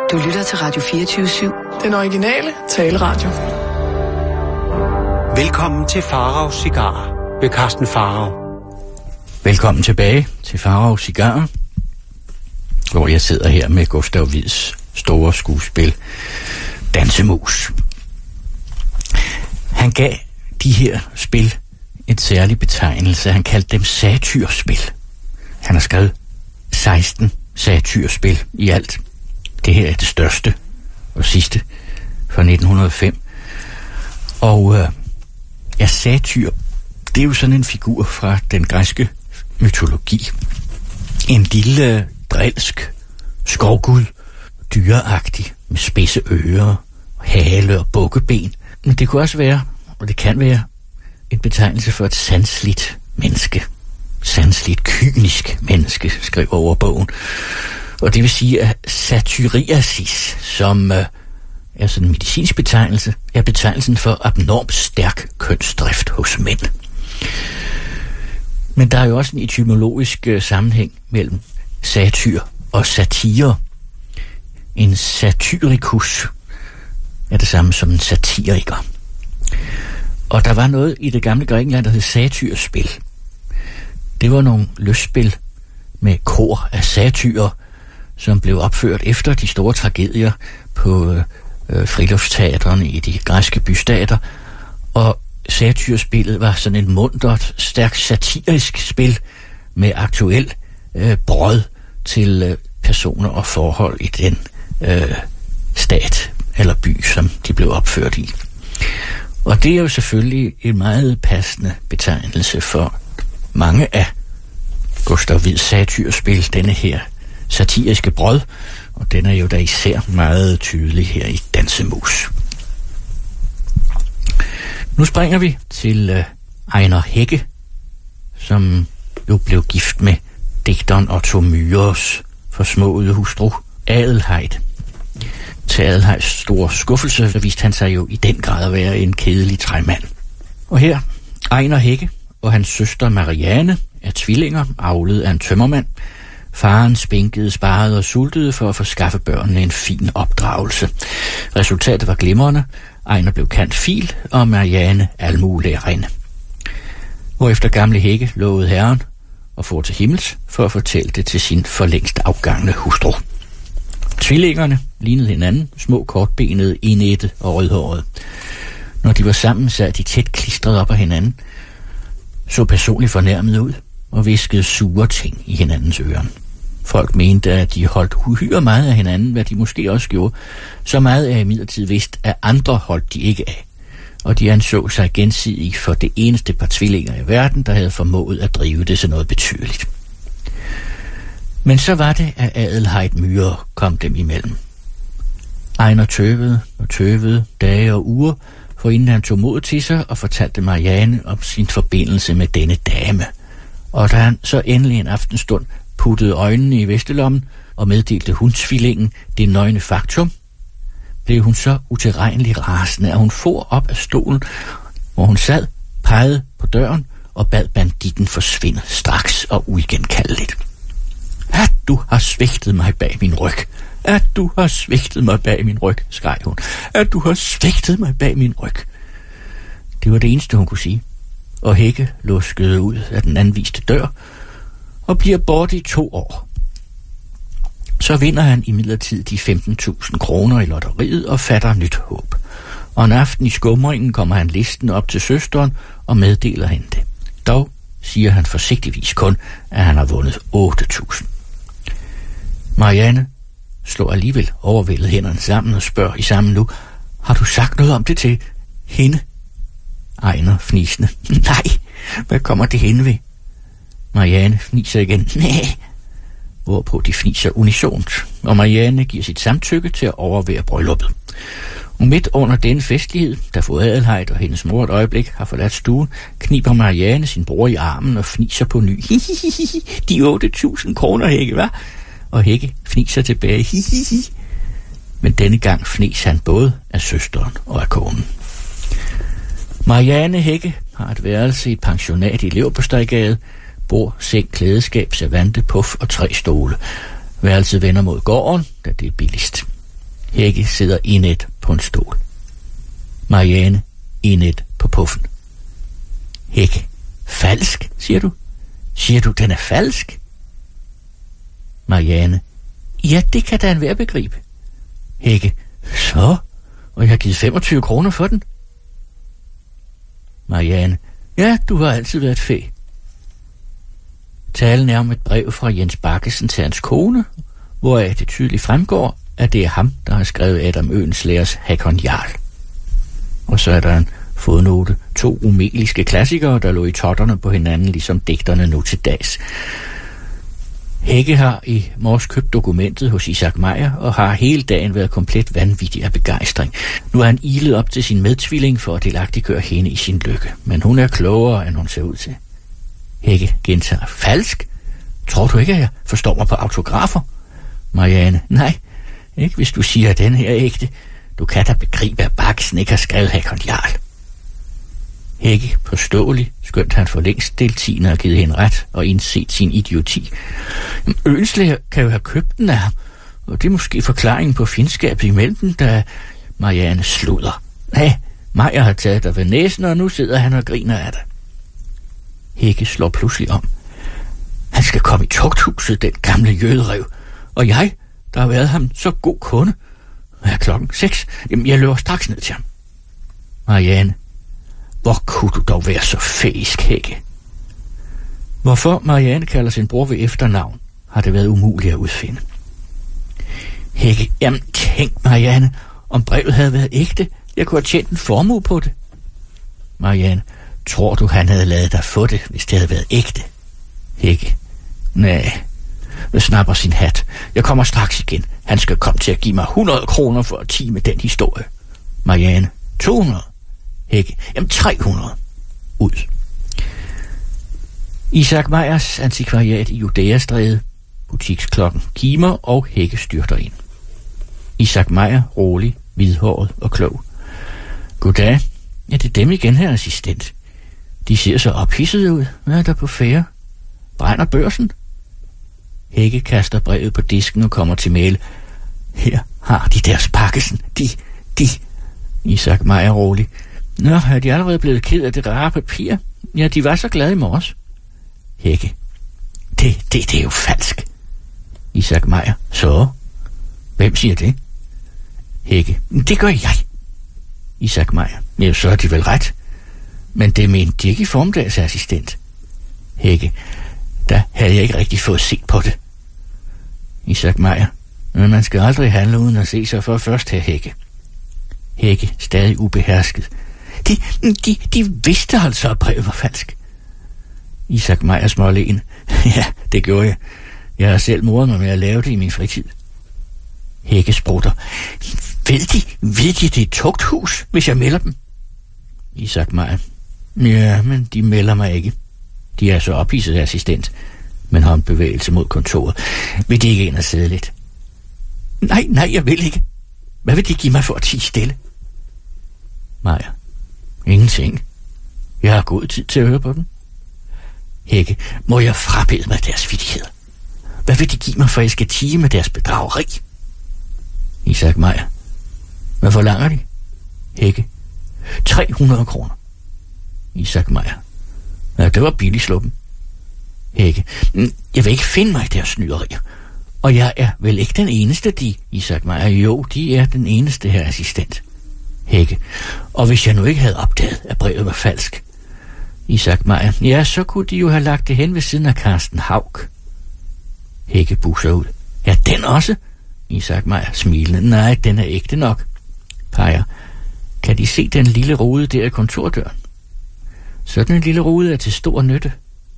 Du lytter til Radio 24/7. Den originale taleradio. Velkommen til Pharaos Cigarer ved Carsten Pharao. Velkommen tilbage til Pharaos Cigarer, hvor jeg sidder her med Gustav Wieds store skuespil Dansemus. Han gav de her spil en særlig betegnelse. Han kaldte dem satyrspil. Han har skrevet 16 satyrspil i alt. Det her er det største og sidste fra 1905. Og satyr, det er jo sådan en figur fra den græske mytologi. En lille drilsk skovgud, dyreagtig, med spidse ører, hale og bukkeben. Men det kunne også være, og det kan være, en betegnelse for et sanseligt menneske. Sanseligt, kynisk menneske, skrev over bogen. Og det vil sige, at satyriasis, som er sådan en medicinsk betegnelse, er betegnelsen for abnormt stærk kønsdrift hos mænd. Men der er jo også en etymologisk sammenhæng mellem satyr og satire. En satyricus er det samme som en satiriker. Og der var noget i det gamle Grækenland, der hed satyrspil. Det var nogle lystspil med kor af satyrer, som blev opført efter de store tragedier på friluftsteatrene i de græske bystater. Og satyrspillet var sådan en muntert, stærkt satirisk spil med aktuel brød til personer og forhold i den stat eller by, som de blev opført i. Og det er jo selvfølgelig en meget passende betegnelse for mange af Gustav Wieds satyrspil, denne her satiriske brød, og den er jo da især meget tydelig her i Dansemus. Nu springer vi til Ejnar Hække, som jo blev gift med digteren Otto Myhres forsmåede hustru Adelheid. Til Adelheids store skuffelse, så viste han sig jo i den grad at være en kedelig træmand. Og her, Ejnar Hække og hans søster Marianne er tvillinger, avlet af en tømmermand. Faren spinkede, sparede og sultede for at få skaffe børnene en fin opdragelse. Resultatet var glimrende. Ejnar blev kaldt fil, og Marianne almuelærerinde. Hvorefter gamle Hække lovede herren og for til himmels for at fortælle det til sin for længst afgangne hustru. Tvillingerne lignede hinanden, små kortbenede, enætte og rødhårede. Når de var sammen, sad de tæt klistret op af hinanden, så personligt fornærmet ud og viskede sure ting i hinandens ører. Folk mente, at de holdt uhyre meget af hinanden, hvad de måske også gjorde. Så meget er imidlertid vidst, at andre holdt de ikke af. Og de anså sig gensidigt for det eneste par tvillinger i verden, der havde formået at drive det til noget betydeligt. Men så var det, at Adelheid Myhre kom dem imellem. Ejnar tøvede og tøvede dage og uger, for inden han tog mod til sig og fortalte Marianne om sin forbindelse med denne dame. Og da han så endelig en aftenstund puttede øjnene i vestelommen og meddelte hundstvillingen det nøgne faktum, blev hun så utilregnelig rasende, at hun for op af stolen, hvor hun sad, pegede på døren og bad banditten forsvinde straks og uigenkaldeligt. At du har svigtet mig bag min ryg. At du har svigtet mig bag min ryg, skreg hun. At du har svigtet mig bag min ryg. Det var det eneste, hun kunne sige. Og Hække luskede ud af den anviste dør og bliver borte i 2 år. Så vinder han imidlertid de 15.000 kroner i lotteriet og fatter nyt håb. Og en aften i skumringen kommer han listen op til søsteren og meddeler hende det. Dog siger han forsigtigvis kun, at han har vundet 8.000. Marianne slår alligevel overvældet hænderne sammen og spørger i samme nu, har du sagt noget om det til hende? Ejnar fnisende. Nej, hvad kommer det hende ved? Marianne fniser igen. Nej. Hvorpå de fniser unisont, og Marianne giver sit samtykke til at overvære brylluppet. Og midt under denne festlighed, da fru Adelheid og hendes mor et øjeblik har forladt stuen, kniber Marianne sin bror i armen og fniser på ny. De 8.000 kroner, Hække, hva'? Og Hække fniser tilbage. Men denne gang fnis han både af søsteren og af konen. Marianne Hække har et værelse i et pensionat i Leverpostejgade, bord, seng, klædeskab, servante, puff og 3 stole. Værelset vender mod gården, da det er billigst. Hække sidder indet på en stol. Marianne indet på puffen. Hække, falsk, siger du? Siger du, den er falsk? Marianne, ja, det kan da enhver begribe. Hække, så? Og jeg har givet 25 kroner for den? Marianne, ja, du har altid været fæ. Talen er om et brev fra Jens Bakkesen til hans kone, hvoraf det tydeligt fremgår, at det er ham, der har skrevet Adam Oehlenschlägers Hakon Jarl. Og så er der en fodnote, 2 umeliske klassikere, der lå i totterne på hinanden, ligesom digterne nu til dags. Hække har i morges købt dokumentet hos Isak Meyer og har hele dagen været komplet vanvittig af begejstring. Nu er han ilet op til sin medtvilling for at delagtiggøre hende i sin lykke, men hun er klogere, end hun ser ud til. Hække gentager, falsk? Tror du ikke, at jeg forstår mig på autografer? Marianne, nej, ikke hvis du siger, at den her er ægte. Du kan da begribe, at Bakkesen ikke har skrevet Hakon Jarl. Hække påståelig, skønt han for længst deltiner og givet hende ret og indset sin idioti. Oehlenschläger kan jo have købt den af ham, og det er måske forklaringen på fjendskabet imellem dem, da Marianne sluder. Nej, Meyer har taget dig ved næsen, og nu sidder han og griner af dig. Hække slår pludselig om. Han skal komme i tugthuset, den gamle jøderev, og jeg, der har været ham så god kunde. Er klokken 6? Jamen, jeg løber straks ned til ham. Marianne, hvor kunne du dog være så fæisk, Hække? Hvorfor Marianne kalder sin bror ved efternavn, har det været umuligt at udfinde. Hække, jamen tænk, Marianne, om brevet havde været ægte. Jeg kunne have tjent en formue på det. Marianne, tror du, han havde ladet dig få det, hvis det havde været ægte? Hække, nej. Jeg snapper sin hat. Jeg kommer straks igen. Han skal komme til at give mig 100 kroner for at time den historie. Marianne, 200. Hække, jamen 300. Ud. Isak Meyers antikvariat i Judæastræde. Butiksklokken kimer, og Hække styrter ind. Isak Meyer, rolig, hvidhåret og klog. Goddag. Ja, det er dem igen, her assistent. De ser så ophidsede ud. Hvad er der på færre? Brænder børsen? Hække kaster brevet på disken og kommer til mæle. Her har de deres Bakkesen. De. Isak Meyer rolig. Nå, er de allerede blevet ked af det rare papir? Ja, de var så glade i morges. Hække. Det er jo falsk. Isak Meyer. Så? Hvem siger det? Hække. Det gør jeg. Isak Meyer. Ja, så er de vel ret. Men det mente de ikke i formiddagsassistent. Hække. Der havde jeg ikke rigtig fået set på det. Isak Meyer. Men man skal aldrig handle uden at se sig for først, her Hække. Hække, stadig ubehersket. De vidste altså, at brevet var falsk. Isak Meyer smålen. Ja, det gjorde jeg. Jeg har selv moret mig med at lave det i min fritid. Hække sprutter. Ved de det er et tugthus, hvis jeg melder dem? Isak Meyer. Ja, men de melder mig ikke. De er så ophidset af assistent, men har en bevægelse mod kontoret. Vil de ikke ind og sidde lidt? Nej, jeg vil ikke. Hvad vil de give mig for at tie stille? Meyer. Ingenting. Jeg har god tid til at høre på den. Hække. Må jeg frabede mig deres vittigheder? Hvad vil de give mig, for jeg skal tie med deres bedrageri? Isak Meyer. Hvad forlanger de? Hække. 300 kroner. Isak Meyer. Ja, det var billigt sluppen. Hække. Jeg vil ikke finde mig i deres snyderier. Og jeg er vel ikke den eneste, de, Isak Meyer. Jo, de er den eneste her assistent. Hække. Og hvis jeg nu ikke havde opdaget, at brevet var falsk. Isak Meyer. Ja, så kunne de jo have lagt det hen ved siden af Carsten Haug. Hække buser ud. Ja, den også? Isak Meyer smilende. Nej, den er ægte nok. Peger. Kan de se den lille rude der i kontordøren? Sådan en lille rude er til stor nytte.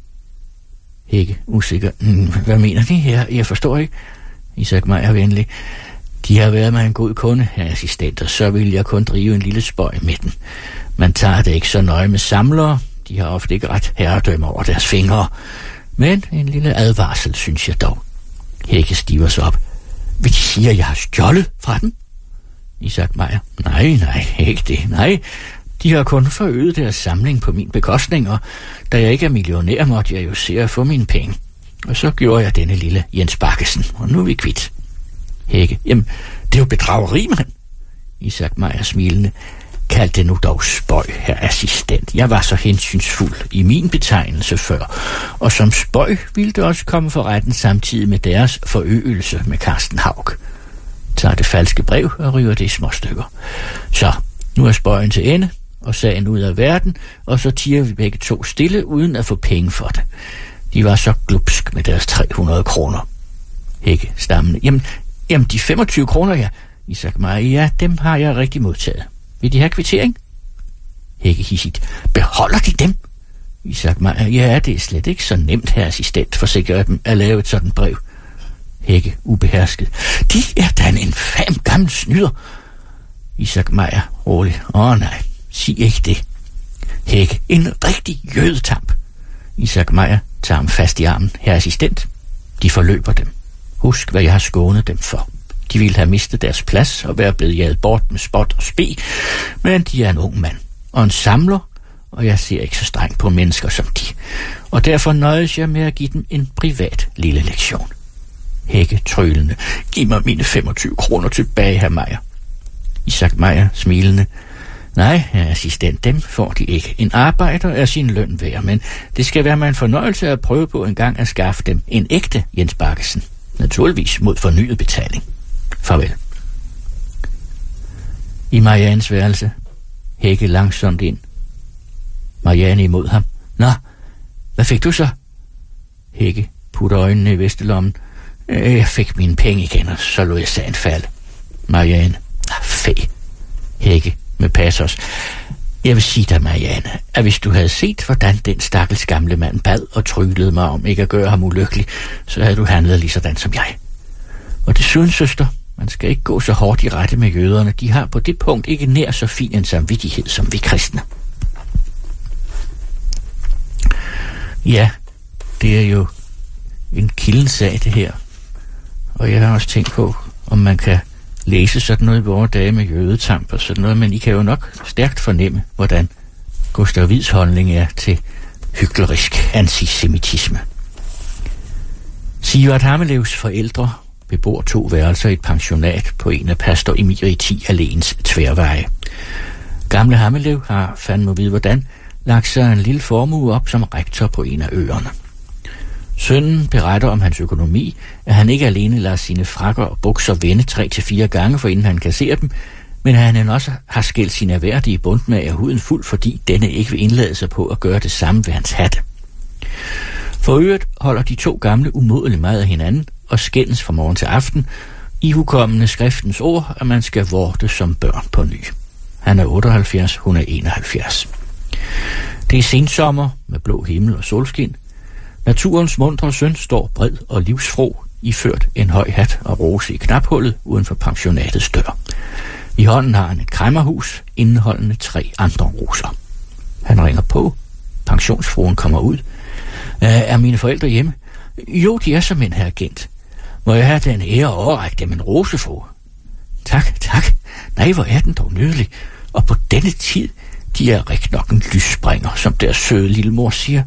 Hække, usikker. Hvad mener de her? Jeg forstår ikke. Isak Meyer venlig. De har været mig en god kunde, herr assistent, og så vil jeg kun drive en lille spøj med den. Man tager det ikke så nøje med samlere. De har ofte ikke ret herredømme over deres fingre. Men en lille advarsel, synes jeg dog. Hække stiver sig op. Vil de sige, at jeg har stjålet fra dem? Isak Meyer. Nej, ikke det. Nej, de har kun forøget deres samling på min bekostning, og da jeg ikke er millionær, måtte jeg jo se at få mine penge. Og så gjorde jeg denne lille Jens Bakkesen, og nu er vi kvitt. Hække. Jamen, det er jo bedrageri, mand. Isak Meyer smilende. Kald det nu dog spøj, herr assistent. Jeg var så hensynsfuld i min betegnelse før, og som spøj ville det også komme for retten samtidig med deres forøgelse med Carsten Haug. Tager det falske brev og river det i små stykker. Så, nu er spøjen til ende, og sagen ud af verden, og så tiger vi begge to stille, uden at få penge for det. De var så glupsk med deres 300 kroner. Hække stammende. Jamen, de 25 kroner, ja. Isak Meyer, ja, dem har jeg rigtig modtaget. Vil de have kvittering? Hække hissigt. Beholder de dem? Isak Meyer, ja, det er slet ikke så nemt, herr assistent, forsikrer dem at lave et sådan brev. Hække ubehersket. De er da en infam gammel snyder. Isak Meyer roligt. Nej, sig ikke det. Hække, en rigtig jødetamp. Isak Meyer tager ham fast i armen. Herr assistent, de forløber dem. Husk, hvad jeg har skånet dem for. De ville have mistet deres plads og være blevet jaget bort med spot og spe, men de er en ung mand og en samler, og jeg ser ikke så strengt på mennesker som de. Og derfor nøjes jeg med at give dem en privat lille lektion. Hække trølende. Giv mig mine 25 kroner tilbage, herr Meyer. Isak Meyer smilende. Nej, herr assistent, dem får de ikke. En arbejder er sin løn værd, men det skal være mig en fornøjelse at prøve på en gang at skaffe dem en ægte Jens Bakkesen. Naturligvis mod fornyet betaling. Farvel. I Marianes værelse. Hække langsomt ind. Mariane imod ham. Nå, hvad fik du så? Hække putter øjnene i vestelommen. Jeg fik mine penge igen, og så lod jeg sagen falde. Mariane. Fæ. Hække med passos. Jeg vil sige dig, Mariane, at hvis du havde set, hvordan den stakkels gamle mand bad og tryglede mig om ikke at gøre ham ulykkelig, så havde du handlet lige sådan som jeg. Og desuden, søster, man skal ikke gå så hårdt i rette med jøderne. De har på det punkt ikke nær så fin en samvittighed som vi kristne. Ja, det er jo en kildens sag, det her. Og jeg har også tænkt på, om man kan læse sådan noget i vores dage med jødetamp og sådan noget, men I kan jo nok stærkt fornemme, hvordan Gustav Wieds holdning er til hyklerisk antisemitisme. Sivert Hammelevs forældre bebor 2 værelser i et pensionat på en af pastor Emeriti Alléns tværveje. Gamle Hammelev har, fandme vide hvordan, lagt sig en lille formue op som rektor på en af øerne. Sønnen beretter om hans økonomi, at han ikke alene lader sine frakker og bukser vende 3-4 gange, for inden han kasserer dem, men at han også har skældt sin erhverdige bundmager huden fuld, fordi denne ikke vil indlade sig på at gøre det samme ved hans hatte. For øvrigt holder de 2 gamle umådeligt meget af hinanden og skændes fra morgen til aften, i hukommende skriftens ord, at man skal vorte som børn på ny. Han er 78, hun er 71. Det er sensommer med blå himmel og solskin. Naturens muntre søn står bred og livsfro, iført en høj hat og rose i knaphullet uden for pensionatets dør. I hånden har han et kræmmerhus, indeholdende 3 andre roser. Han ringer på. Pensionsfruen kommer ud. Er mine forældre hjemme? Jo, de er som en herr agent. Må jeg have den ære at overrække dem en rosefru? Tak, tak. Nej, hvor er den dog nydelig. Og på denne tid, de er rigtig nok en lysspringer, som deres søde lille mor siger.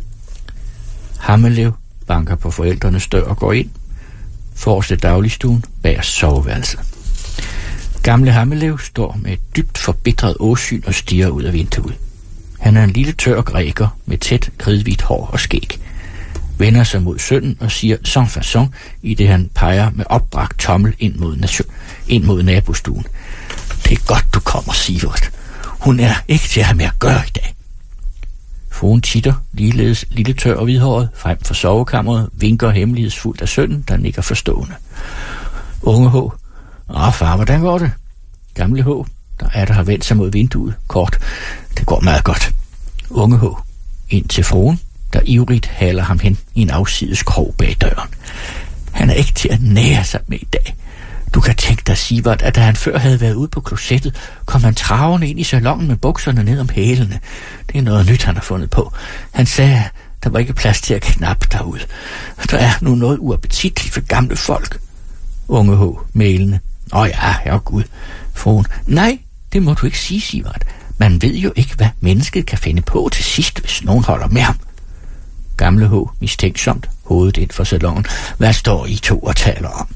Hammelev banker på forældrenes dør og går ind. Forrest i dagligstuen, bagerst soveværelset. Gamle Hammelev står med et dybt forbitret åsyn og stiger ud af vinduet. Han er en lille tør græker med tæt, kridhvidt hår og skæg. Vender sig mod sønnen og siger sans façon, i det han peger med opbragt tommel ind mod nabostuen. Det er godt, du kommer, Sivert. Hun er ikke til at have med at gøre i dag. Fruen titter, ligeledes lille tør og hvidhåret, frem for sovekammeret, vinker hemmelighedsfuldt af sønnen, der nikker forstående. Unge H. Far, hvordan går det? Gamle H. Der har vendt sig mod vinduet. Kort. Det går meget godt. Unge H. Ind til fruen, der ivrigt haler ham hen i en afsides krog bag døren. Han er ikke til at nære sig med i dag. Du kan tænke dig, Sivert, at da han før havde været ude på klosettet, kom han travende ind i salongen med bukserne ned om hælene. Det er noget nyt, han har fundet på. Han sagde, at der var ikke plads til at knappe derude. Der er nu noget uappetitligt for gamle folk. Unge H. Mælende. Ja, Gud. Fruen. Nej, det må du ikke sige, Sivert. Man ved jo ikke, hvad mennesket kan finde på til sidst, hvis nogen holder med ham. Gamle H. Mistænksomt, hovedet ind for salongen. Hvad står I 2 og taler om?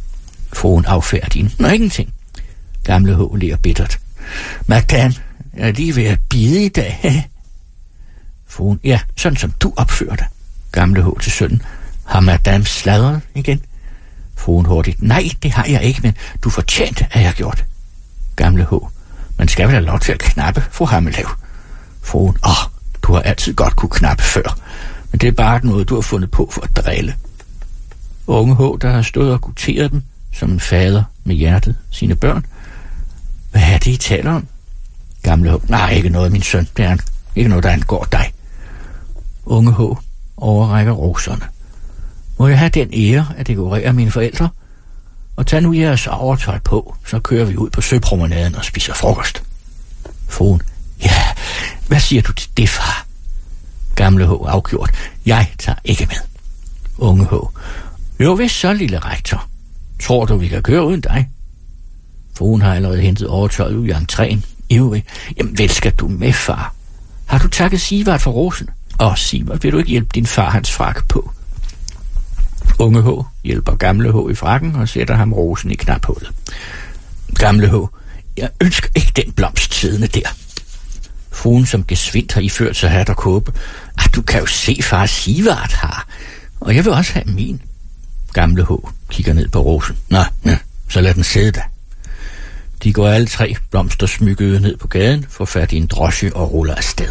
Fruen affærdig. Nå, ingenting. Gamle H. ler bittert. Madame, jeg er lige ved at bide i dag. Fruen, ja, sådan som du opfører dig. Gamle H. til sønnen. Har madame sladret igen? Fruen hurtigt. Nej, det har jeg ikke, men du fortjente, at jeg har gjort. Gamle H. Man skal vel have lov til at knappe, fru Hammelev. Fruen. Du har altid godt kunne knappe før, men det er bare noget, du har fundet på for at drille. Unge H., der har stået og guteret dem, som en fader med hjertet, sine børn. Hvad er det, I taler om? Gamle H. Nej, ikke noget, min søn. Det er ikke noget, der angår dig. Unge H. overrækker roserne. Må jeg have den ære at dekorere mine forældre? Og tag nu jeres overtøj på, så kører vi ud på søpromenaden og spiser frokost. Fruen. Ja, hvad siger du til det, far? Gamle H. afgjort. Jeg tager ikke med. Unge H. Jo, vist så, lille rektor. Tror du, vi kan køre uden dig? Fruen har allerede hentet overtøjet ud i entréen. Ivrig. Jamen, vel skal du med, far? Har du takket Sivart for rosen? Sivart, vil du ikke hjælpe din far hans frakke på? Unge H. hjælper Gamle H. i frakken og sætter ham rosen i knaphullet. Gamle H. Jeg ønsker ikke den blomst siddende der. Fruen, som gesvindt har iført sig hat og kåbe. Du kan jo se, far Sivart har. Og jeg vil også have min. Gamle H. kigger ned på rosen. Nå, så lad den sidde da. De går alle tre blomstersmykkede ned på gaden, får fat i en drosje og ruller afsted.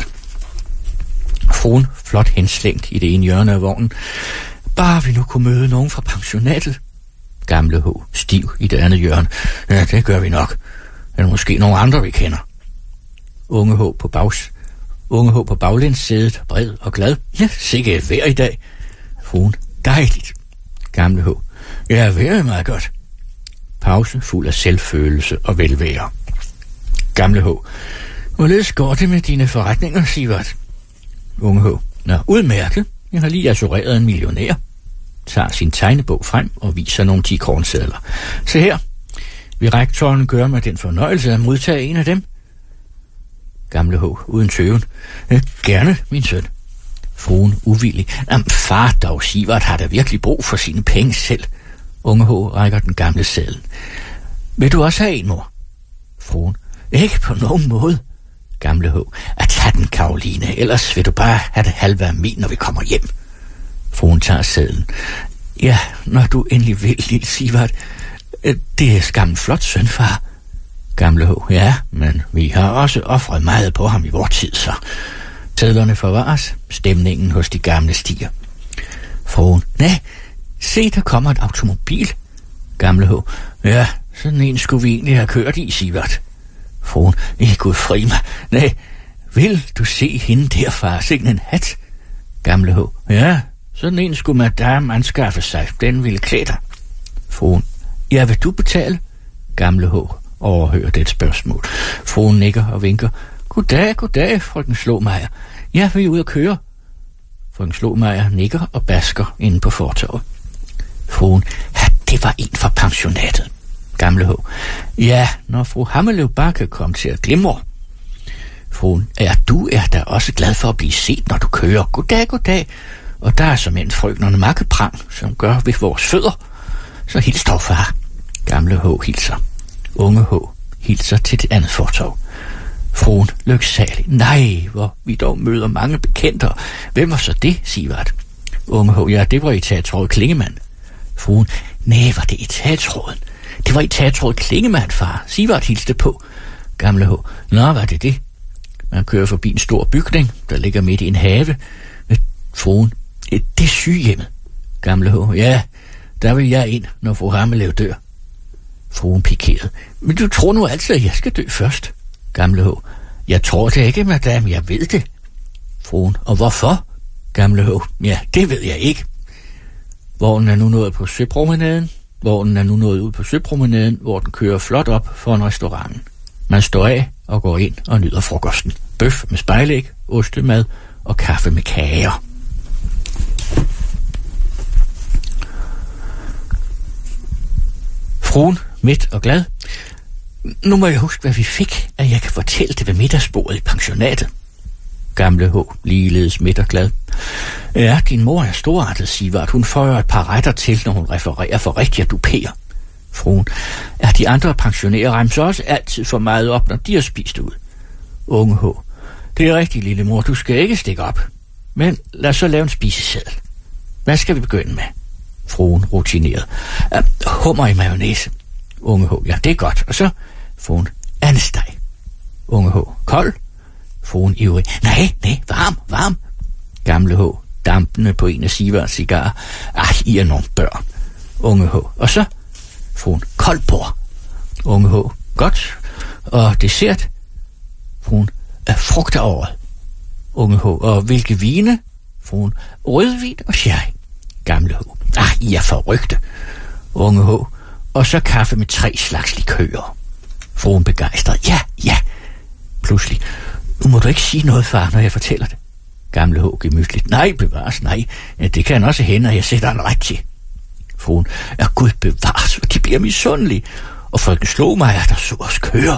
Fruen, flot henslængt i det ene hjørne af vognen. Bare vi nu kunne møde nogen fra pensionatet. Gamle H. stiv i det andet hjørne. Ja, det gør vi nok. Eller måske nogle andre, vi kender. Unge H. på baglændssædet, bred og glad. Ja, sikke et vejr i dag. Fruen. Dejligt. Gamle H. Ja, vejret er meget godt. Pause fuld af selvfølelse og velvære. Gamle H. Hvorledes går det med dine forretninger, Sivart? Unge H. Nå, udmærket. Jeg har lige assureret en millionær. Tager sin tegnebog frem og viser nogle 10 kornsedler. Se her. Vil rektoren gøre mig den fornøjelse at modtage en af dem? Gamle H. uden tøven. Gerne, min søn. Fruen uvillig. Far dog, Sivart har da virkelig brug for sine penge selv. Unge H. rækker den gamle sedlen. Vil du også have en, mor? Fruen. Ikke på nogen måde. Gamle H. At tage den, Karoline, ellers vil du bare have det halve af min, når vi kommer hjem. Fruen tager sedlen. Ja, når du endelig vil, lille Sivart. Det er skam flot, sønfar. Gamle H. Ja, men vi har også offret meget på ham i vor tid, så. Sedlerne forvares, stemningen hos de gamle stiger. Fruen. Nej, se, der kommer et automobil. Gamle H. Ja, sådan en skulle vi egentlig have kørt i, Sivart. Fruen. Gud fri mig. Nej, vil du se hende der, far? Sikke en hat. Gamle H. Ja, sådan en skulle madame anskaffe sig. Den ville klæde dig. Fruen. Ja, vil du betale? Gamle H. overhører det spørgsmål. Fruen nikker og vinker. Goddag, frøken Slåmeier. Jeg vil ud at køre. Frøken Slåmeier nikker og basker inde på fortovet. Fruen. Ja, det var en fra pensionatet. Gamle H. Ja, når fru Hammelev bare kan komme til at glimre. Fruen. Ja, du er da også glad for at blive set, når du kører. Goddag. Og der er såmænd frøknerne makkeprang, som gør ved vores fødder. Så hils dog, far. Gamle H. hilser. Unge H. hilser til det andet fortov. Fruen. Lyksalig. Nej, hvor vi dog møder mange bekendte. Hvem var så det, Sivart? Unge H. Ja, det var i teatret Klingemand. Fruen. Nej, var det i teatråden? Det var i teatret Klingemand, far. Sivart hilste på. Gamle H. Nå, var det det? Man kører forbi en stor bygning, der ligger midt i en have. Fruen. Det er sygehjemmet. Gamle H. Ja, der vil jeg ind, når fru Hammelev dør. Fruen pikeret. Men du tror nu altid, at jeg skal dø først. Gamle H. Jeg tror det ikke, madame, jeg ved det. Fruen. Og hvorfor? Gamle H. Ja, det ved jeg ikke. Vognen er nu nået på søpromenaden. Vognen er nu nået ud på søpromenaden, hvor den kører flot op for en restaurant. Man står af og går ind og nyder frokosten. Bøf med spejlæg, ostemad og kaffe med kager. Fruen, midt og glad. Nu må jeg huske, hvad vi fik, at jeg kan fortælle det ved middagsbordet i pensionatet. Gamle H. ligeledes midt og glad. Ja, din mor er storartet, Sivart. Hun føjer et par retter til, når hun refererer for rigtige duperer. Fruen: Er de andre pensionærer remser også altid for meget op, når de har spist ud? Unge H: Det er rigtigt, lille mor, du skal ikke stikke op. Men lad os så lave en spiseseddel. Hvad skal vi begynde med? Fruen rutineret: Hummer i mayonnaise. Unge H: Ja, det er godt. Og så? Fruen: andesteg. Unge H: Kold? Fruen ivrig: Nej, varm. Gamle H dampende på en af Sivards cigarer: I er nogle børn. Unge H: Og så? Fruen: Kold bord. Unge H: Godt. Og dessert? Fruen: Frugteråret. Unge H: Og hvilke vine? Fruen: Rødvin og sherry. Gamle H: I er forrygte. Unge H: Og så kaffe med 3 slags likører. Fruen begejstret: Ja. Pludselig: Nu må du ikke sige noget, far, når jeg fortæller det. Gamle H gemytligt: Nej, bevares, nej. Det kan også hende, at jeg sætter en ret til. Fruen: Gud bevares, for de bliver misundelige. Og folket slog mig, at der så os køre.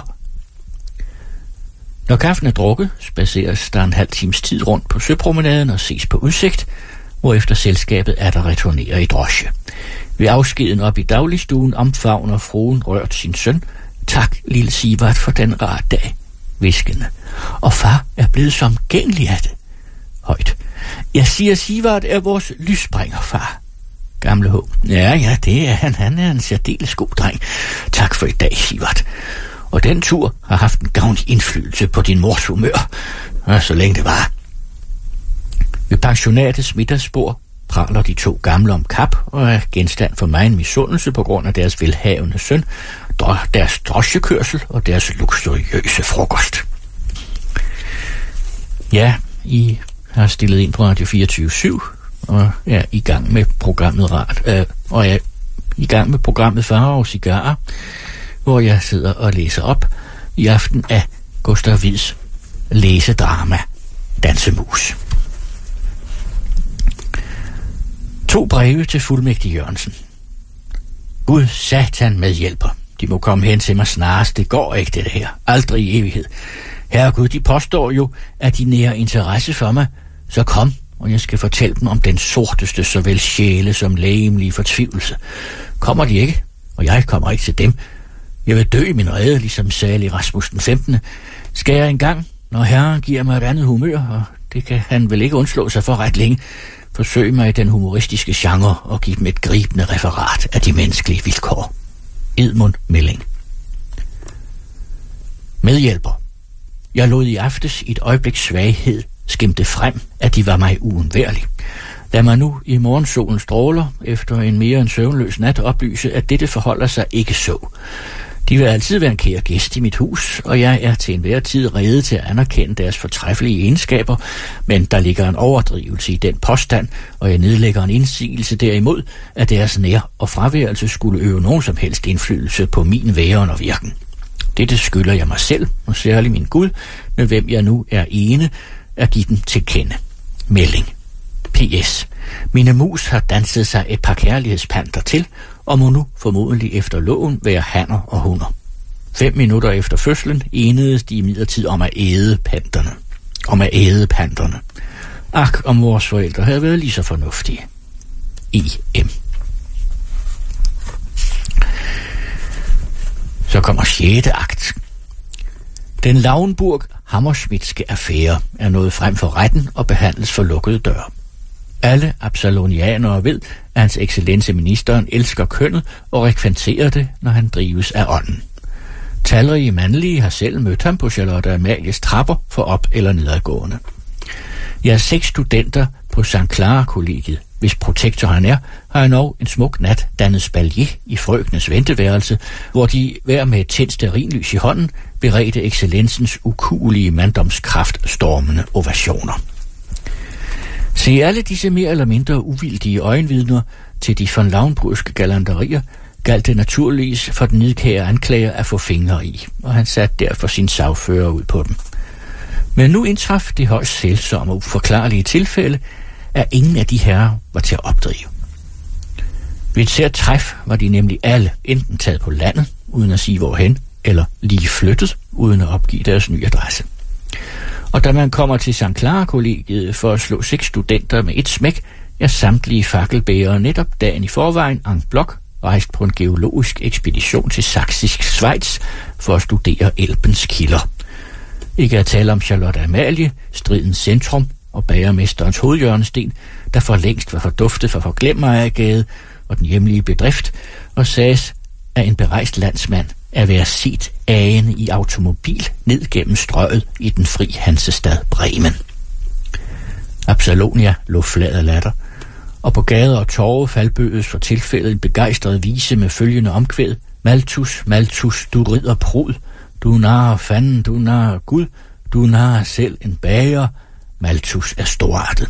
Når kaffen er drukket, spaceres der en halv times tid rundt på søpromenaden og ses på udsigt, hvorefter selskabet er der returnerer i drosje. Ved afskeden op i dagligstuen omfavner fruen rørt sin søn: Tak, lille Sivart, for den rare dag. Hviskende: Og far er blevet så omgængelig af det. Højt: Jeg siger, Sivart er vores lysbringer, far. Gamle H: Ja, det er han. Han er en særdeles god dreng. Tak for i dag, Sivart. Og den tur har haft en gavnlig indflydelse på din mors humør, så længe det var. Ved pensionatets middagsbord praler de 2 gamle om kap og er genstand for megen misundelse på grund af deres velhavende søn, deres drosjekørsel og deres luksuriøse frokost. Ja, I har stillet ind på Radio 24/7 og er i gang med programmet Faro og Cigarer, hvor jeg sidder og læser op i aften af Gustav Wieds læsedrama Dansemus. 2 breve til fuldmægtig Jørgensen. Gud satan medhjælper. De må komme hen til mig snarest. Det går ikke, det her. Aldrig i evighed. Herregud, de påstår jo, at de nærer interesse for mig. Så kom, og jeg skal fortælle dem om den sorteste såvel sjæle som legemlige fortvivlelse. Kommer de ikke, og jeg kommer ikke til dem. Jeg vil dø i min rede, ligesom salig Rasmus den 15. Skal jeg engang, når Herren giver mig et andet humør, og det kan han vel ikke undslå sig for ret længe, forsøge mig i den humoristiske genre og give dem et gribende referat af de menneskelige vilkår. Edmund Melling. Medhjælper. Jeg lod i aftes i et øjebliks svaghed skimte frem, at de var mig uundværlig. Lad mig nu i morgensolen stråler efter en mere end søvnløs nat oplyse, at dette forholder sig ikke så. De vil altid være en kære gæst i mit hus, og jeg er til enhver tid rede til at anerkende deres fortræffelige egenskaber, men der ligger en overdrivelse i den påstand, og jeg nedlægger en indsigelse derimod, at deres nær- og fraværelse skulle øve nogen som helst indflydelse på min væren og virken. Dette skylder jeg mig selv, og særligt min Gud, med hvem jeg nu er ene, at give den til kende. Melding. P.S. Mine mus har danset sig et par kærlighedspanter til, og må nu formodentlig efter loven være hanner og hunder. 5 minutter efter fødslen enedes de imidlertid om at æde panterne. Ak, om vores forældre havde været lige så fornuftige. I.M. Så kommer 6. akt. Den Lauenburg-Hammerschmidtske affære er nået frem for retten og behandles for lukkede døre. Alle absalonianere ved, at hans excellence ministeren elsker kønnet og rekventerer det, når han drives af ånden. Talrige mandlige har selv mødt ham på Charlotte Amalies trapper for op- eller nedadgående. Jeg er 6 studenter på St. Clara-kollegiet, hvis protektor han er, har jeg nok en smuk nat dannet spalier i frøkenes venteværelse, hvor de hver med et tændt stearinlys i hånden beredte excellensens ukuelige manddomskraft stormende ovationer. Se alle disse mere eller mindre uvildige øjenvidner til de von Lauenburgske galanterier, galt det naturligvis for den nidkære anklager at få fingre i, og han satte derfor sin sagfører ud på dem. Men nu indtraf det højst sælsomme og uforklarlige tilfælde, at ingen af de herrer var til at opdrive. Ved et sært træf var de nemlig alle enten taget på landet, uden at sige hvorhen, eller lige flyttet, uden at opgive deres nye adresse. Og da man kommer til St. Clara-kollegiet for at slå 6 studenter med et smæk, er samtlige fakkelbærere netop dagen i forvejen en blok rejst på en geologisk ekspedition til Saksisk Schweiz for at studere Elbens kilder. Ikke at tale om Charlotte Amalie, stridens centrum og bagermesterens hovedhjørnesten, der for længst var forduftet for Forglemmejergade og den hjemlige bedrift, og sages af en berejst landsmand at være set agende i automobil ned gennem strøget i den fri Hansestad Bremen. Absalonia lå flad af latter, og på gader og torve faldbødes for tilfældet en begejstret vise med følgende omkvæd: Malthus, Malthus, du ridder prud, du narrer fanden, du narrer Gud, du narrer selv en bager, Malthus er storartet.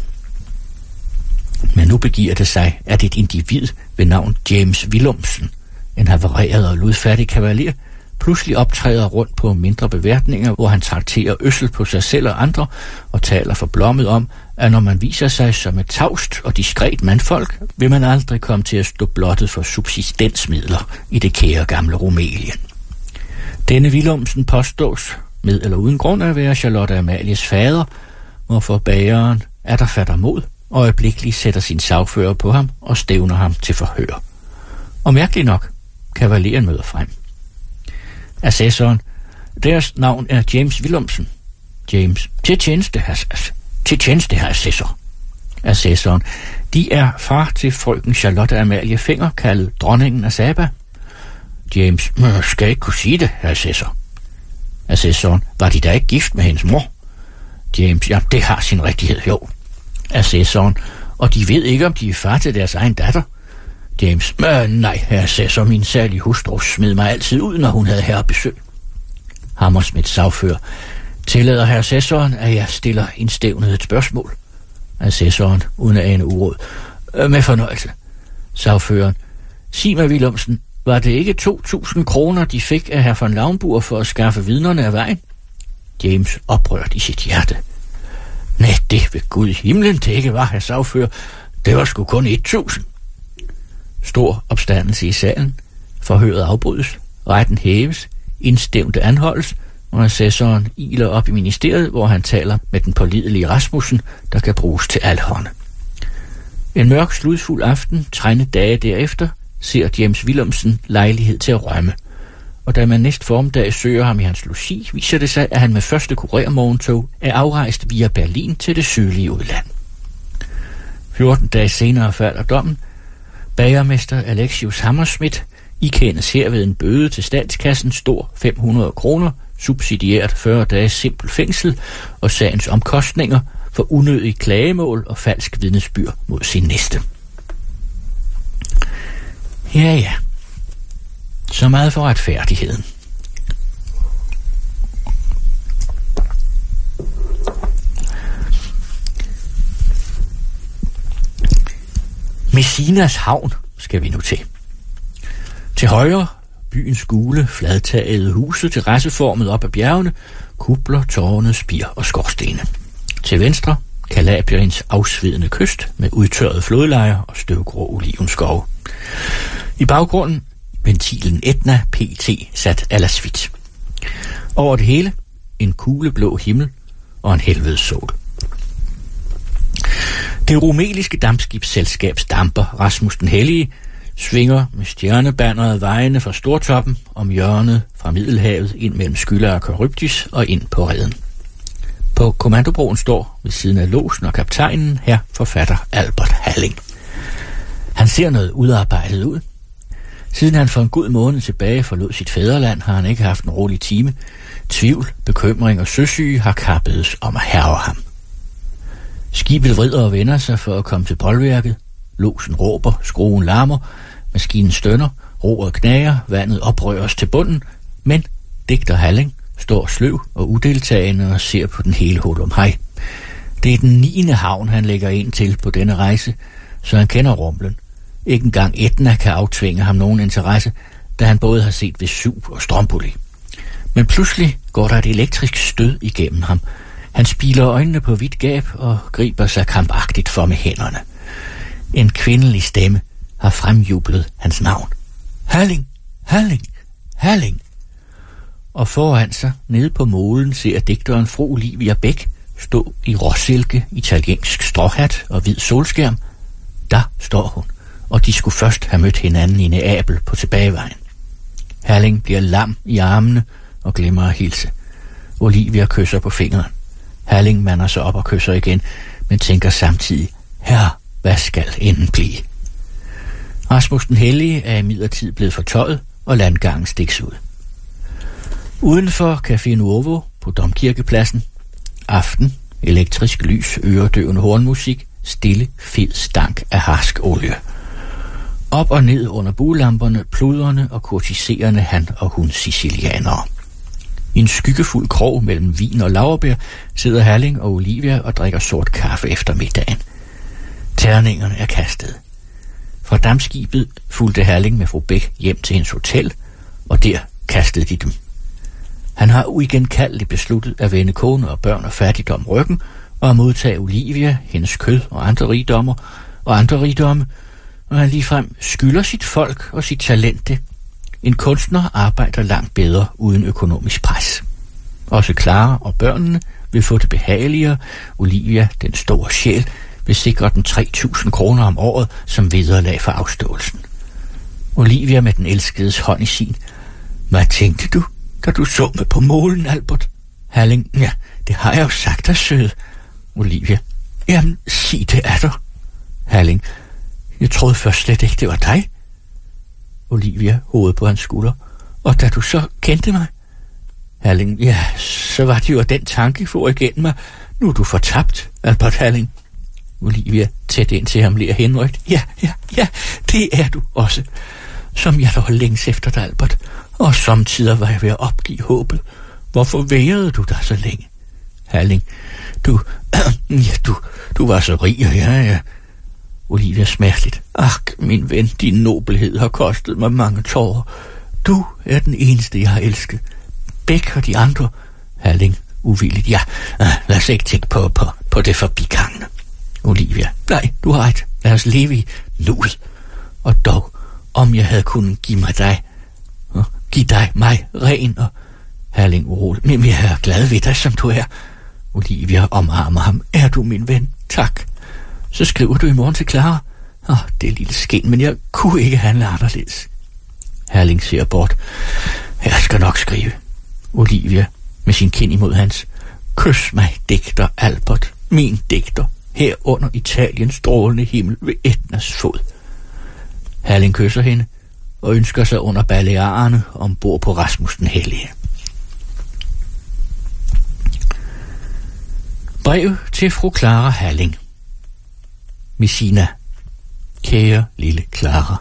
Men nu begiver det sig, at et individ ved navn James Willumsen, en havareret og ludfattig kavaler, pludselig optræder rundt på mindre beværtninger, hvor han trakterer øssel på sig selv og andre, og taler forblommet om, at når man viser sig som et tavst og diskret mandfolk, vil man aldrig komme til at stå blottet for subsistensmidler i det kære gamle Rumælien. Denne Willumsen påstås, med eller uden grund, at være Charlotte Amalies fader, hvorfor bageren er der fatter mod, og øjeblikkeligt sætter sin sagfører på ham og stævner ham til forhør. Og mærkeligt nok, kavaleren møder frem. Assessoren: deres navn er James Willumsen. James: til tjeneste, herr assessor. Assessoren: de er far til frøken Charlotte Amalie Fenger, kaldet dronningen af Saba. James: skal ikke kunne sige det, herr assessor. Assessoren: var de da ikke gift med hendes mor? James: ja, det har sin rigtighed, jo. Assessoren: og de ved ikke, om de er far til deres egen datter? James: nej, herr assessor, min særlige hustru smed mig altid ud, når hun havde herrebesøg. Hammersmith sagfører: tillader herr assessoren, at jeg stiller indstævnet et spørgsmål? Assessoren uden at ane uråd: med fornøjelse. Sagføreren: sig mig, Willumsen, var det ikke 2.000 kroner, de fik af herr von Lauenburg for at skaffe vidnerne af vejen? James oprørt i sit hjerte: nej, det ved Gud i himlen, det ikke var, herr sagfører. Det var sgu kun 1.000. Stor opstandelse i salen. Forhøret afbrydes. Retten hæves. Indstævnte anholdes, og assessoren iler op i ministeriet, hvor han taler med den pålidelige Rasmussen, der kan bruges til alhånde. En mørk, sludfuld aften, 13 dage derefter, ser James Willumsen lejlighed til at rømme, og da man næste formiddag søger ham i hans logi, viser det sig, at han med første kurermorgentog er afrejst via Berlin til det sydlige udland. 14 dage senere falder dommen. Bagermester Alexius Hammersmith ikendes herved en bøde til statskassen stor 500 kroner, subsidiært 40 dages simpel fængsel og sagens omkostninger for unødig klagemål og falsk vidnesbyrd mod sin næste. Ja, så meget for retfærdigheden. Messinas havn skal vi nu til. Til højre byens gule, fladtagede huse, terrasseformet op ad bjergene, kupler, tårne, spir og skorstene. Til venstre Kalabriens afsvedende kyst med udtørrede flodlejer og støvgrå olivenskove. I baggrunden ventilen Etna PT sat à la suite. Over det hele en kugleblå himmel og en helvedes sol. Det rumeliske dampskibsselskabs damper Rasmus den Hellige svinger med stjernebanneret vejene fra Stortoppen om hjørnet fra Middelhavet ind mellem Skylla og Charybdis og ind på reden. På kommandobroen står ved siden af lodsen og kaptajnen her forfatter Albert Halling. Han ser noget udarbejdet ud. Siden han for en god måned tilbage forlod sit fædreland, har han ikke haft en rolig time. Tvivl, bekymring og søsyge har kappedes om at hærge ham. Skibet vrider og vender sig for at komme til bolværket. Lodsen råber, skruen larmer, maskinen stønner, roret knager, vandet oprøres til bunden, men digter Halling står sløv og udeltagende og ser på den hele hej. Det er den 9. havn, han lægger ind til på denne rejse, så han kender rumlen. Ikke engang Etna kan aftvinge ham nogen interesse, da han både har set Vesuv og Stromboli. Men pludselig går der et elektrisk stød igennem ham. Han spiler øjnene på vidt gab og griber sig krampagtigt for med hænderne. En kvindelig stemme har fremjublet hans navn. Halling, Halling, Halling. Og foran sig, nede på molen, ser digteren fru Olivia Bæk stå i råsilke, italiensk stråhat og hvid solskærm. Der står hun og de skulle først have mødt hinanden i Neapel på tilbagevejen. Herling bliver lam i armene og glemmer at hilse. Olivia kysser på fingeren. Herling mander sig op og kysser igen, men tænker samtidig, herre, hvad skal enden blive? Rasmus den Hellige er imidlertid blevet fortøjet, og landgangen stiks ud. Udenfor Café Nuovo på Domkirkepladsen. Aften, elektrisk lys, øredøvende hornmusik, stille, fed stank af harsk olie. Op og ned under buelamperne, pludrende og kurtiserende han og hun sicilianere. I en skyggefuld krog mellem vin og laurbær sidder Herling og Olivia og drikker sort kaffe efter middagen. Terningerne er kastet. Fra dampskibet fulgte Herling med fru Bæk hjem til hendes hotel, og der kastede de dem. Han har uigenkaldeligt besluttet at vende kone og børn og fattigdom ryggen, og at modtage Olivia, hendes kød og andre rigdomme, og han ligefrem skylder sit folk og sit talent det. En kunstner arbejder langt bedre uden økonomisk pres. Også Clara og børnene vil få det behageligere. Olivia, den store sjæl, vil sikre den 3.000 kroner om året som vederlag for afståelsen. Olivia med den elskedes hånd i sin. Hvad tænkte du, da du så mig på målen, Albert? Herling, ja, det har jeg jo sagt dig, søde. Olivia, jamen, sig det af dig. Herling, jeg troede først slet ikke, det var dig. Olivia, hovedet på hans skulder. Og da du så kendte mig? Herling, ja, så var det jo den tanke for igennem mig. Nu er du fortabt, Albert Herling. Olivia, tæt ind til ham, ler henrygt. Ja, det er du også. Som jeg dog længes efter dig, Albert. Og samtidig var jeg ved at opgive håbet. Hvorfor værede du dig så længe? Herling, du var så rig, ja. Olivia smerteligt. Ak, min ven, din nobelhed har kostet mig mange tårer. Du er den eneste, jeg har elsket. Bæk og de andre. Herling, uvilligt. Ja, lad os ikke tænke på det forbigangende. Olivia, nej, du har ret. Lad os leve i nuet. Og dog, om jeg havde kunnet give mig ren og... Herling urolig. Men jeg er glad ved dig, som du er. Olivia omarmer ham. Er du min ven? Tak. Så skriver du i morgen til Clara. Det er lille skin, men jeg kunne ikke handle anderledes. Herling ser bort. Jeg skal nok skrive. Olivia med sin kind imod hans. Kys mig, digter Albert, min digter, her under Italiens strålende himmel ved Etnas fod. Herling kysser hende og ønsker sig under Balearerne ombord på Rasmus den Hellige. Brev til fru Clara Herling. Messina. Kære lille Clara.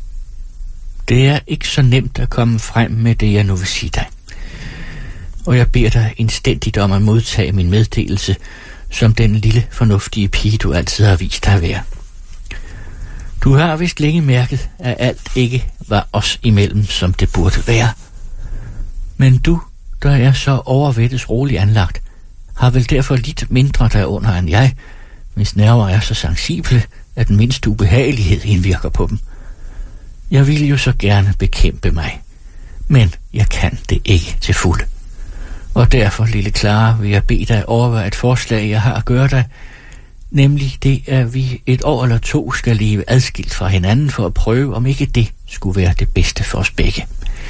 Det er ikke så nemt at komme frem med det, jeg nu vil sige dig. Og jeg beder dig indstændigt om at modtage min meddelelse, som den lille fornuftige pige, du altid har vist dig at være. Du har vist længe mærket, at alt ikke var os imellem, som det burde være. Men du, der er så overvættes roligt anlagt, har vel derfor lidt mindre derunder end jeg, hvis nerver er så sensible, at den mindste ubehagelighed indvirker på dem. Jeg vil jo så gerne bekæmpe mig, men jeg kan det ikke til fulde. Og derfor, lille Clara, vil jeg bede dig overveje et forslag, jeg har at gøre dig, nemlig det, at vi 1 år eller 2 skal leve adskilt fra hinanden for at prøve, om ikke det skulle være det bedste for os begge.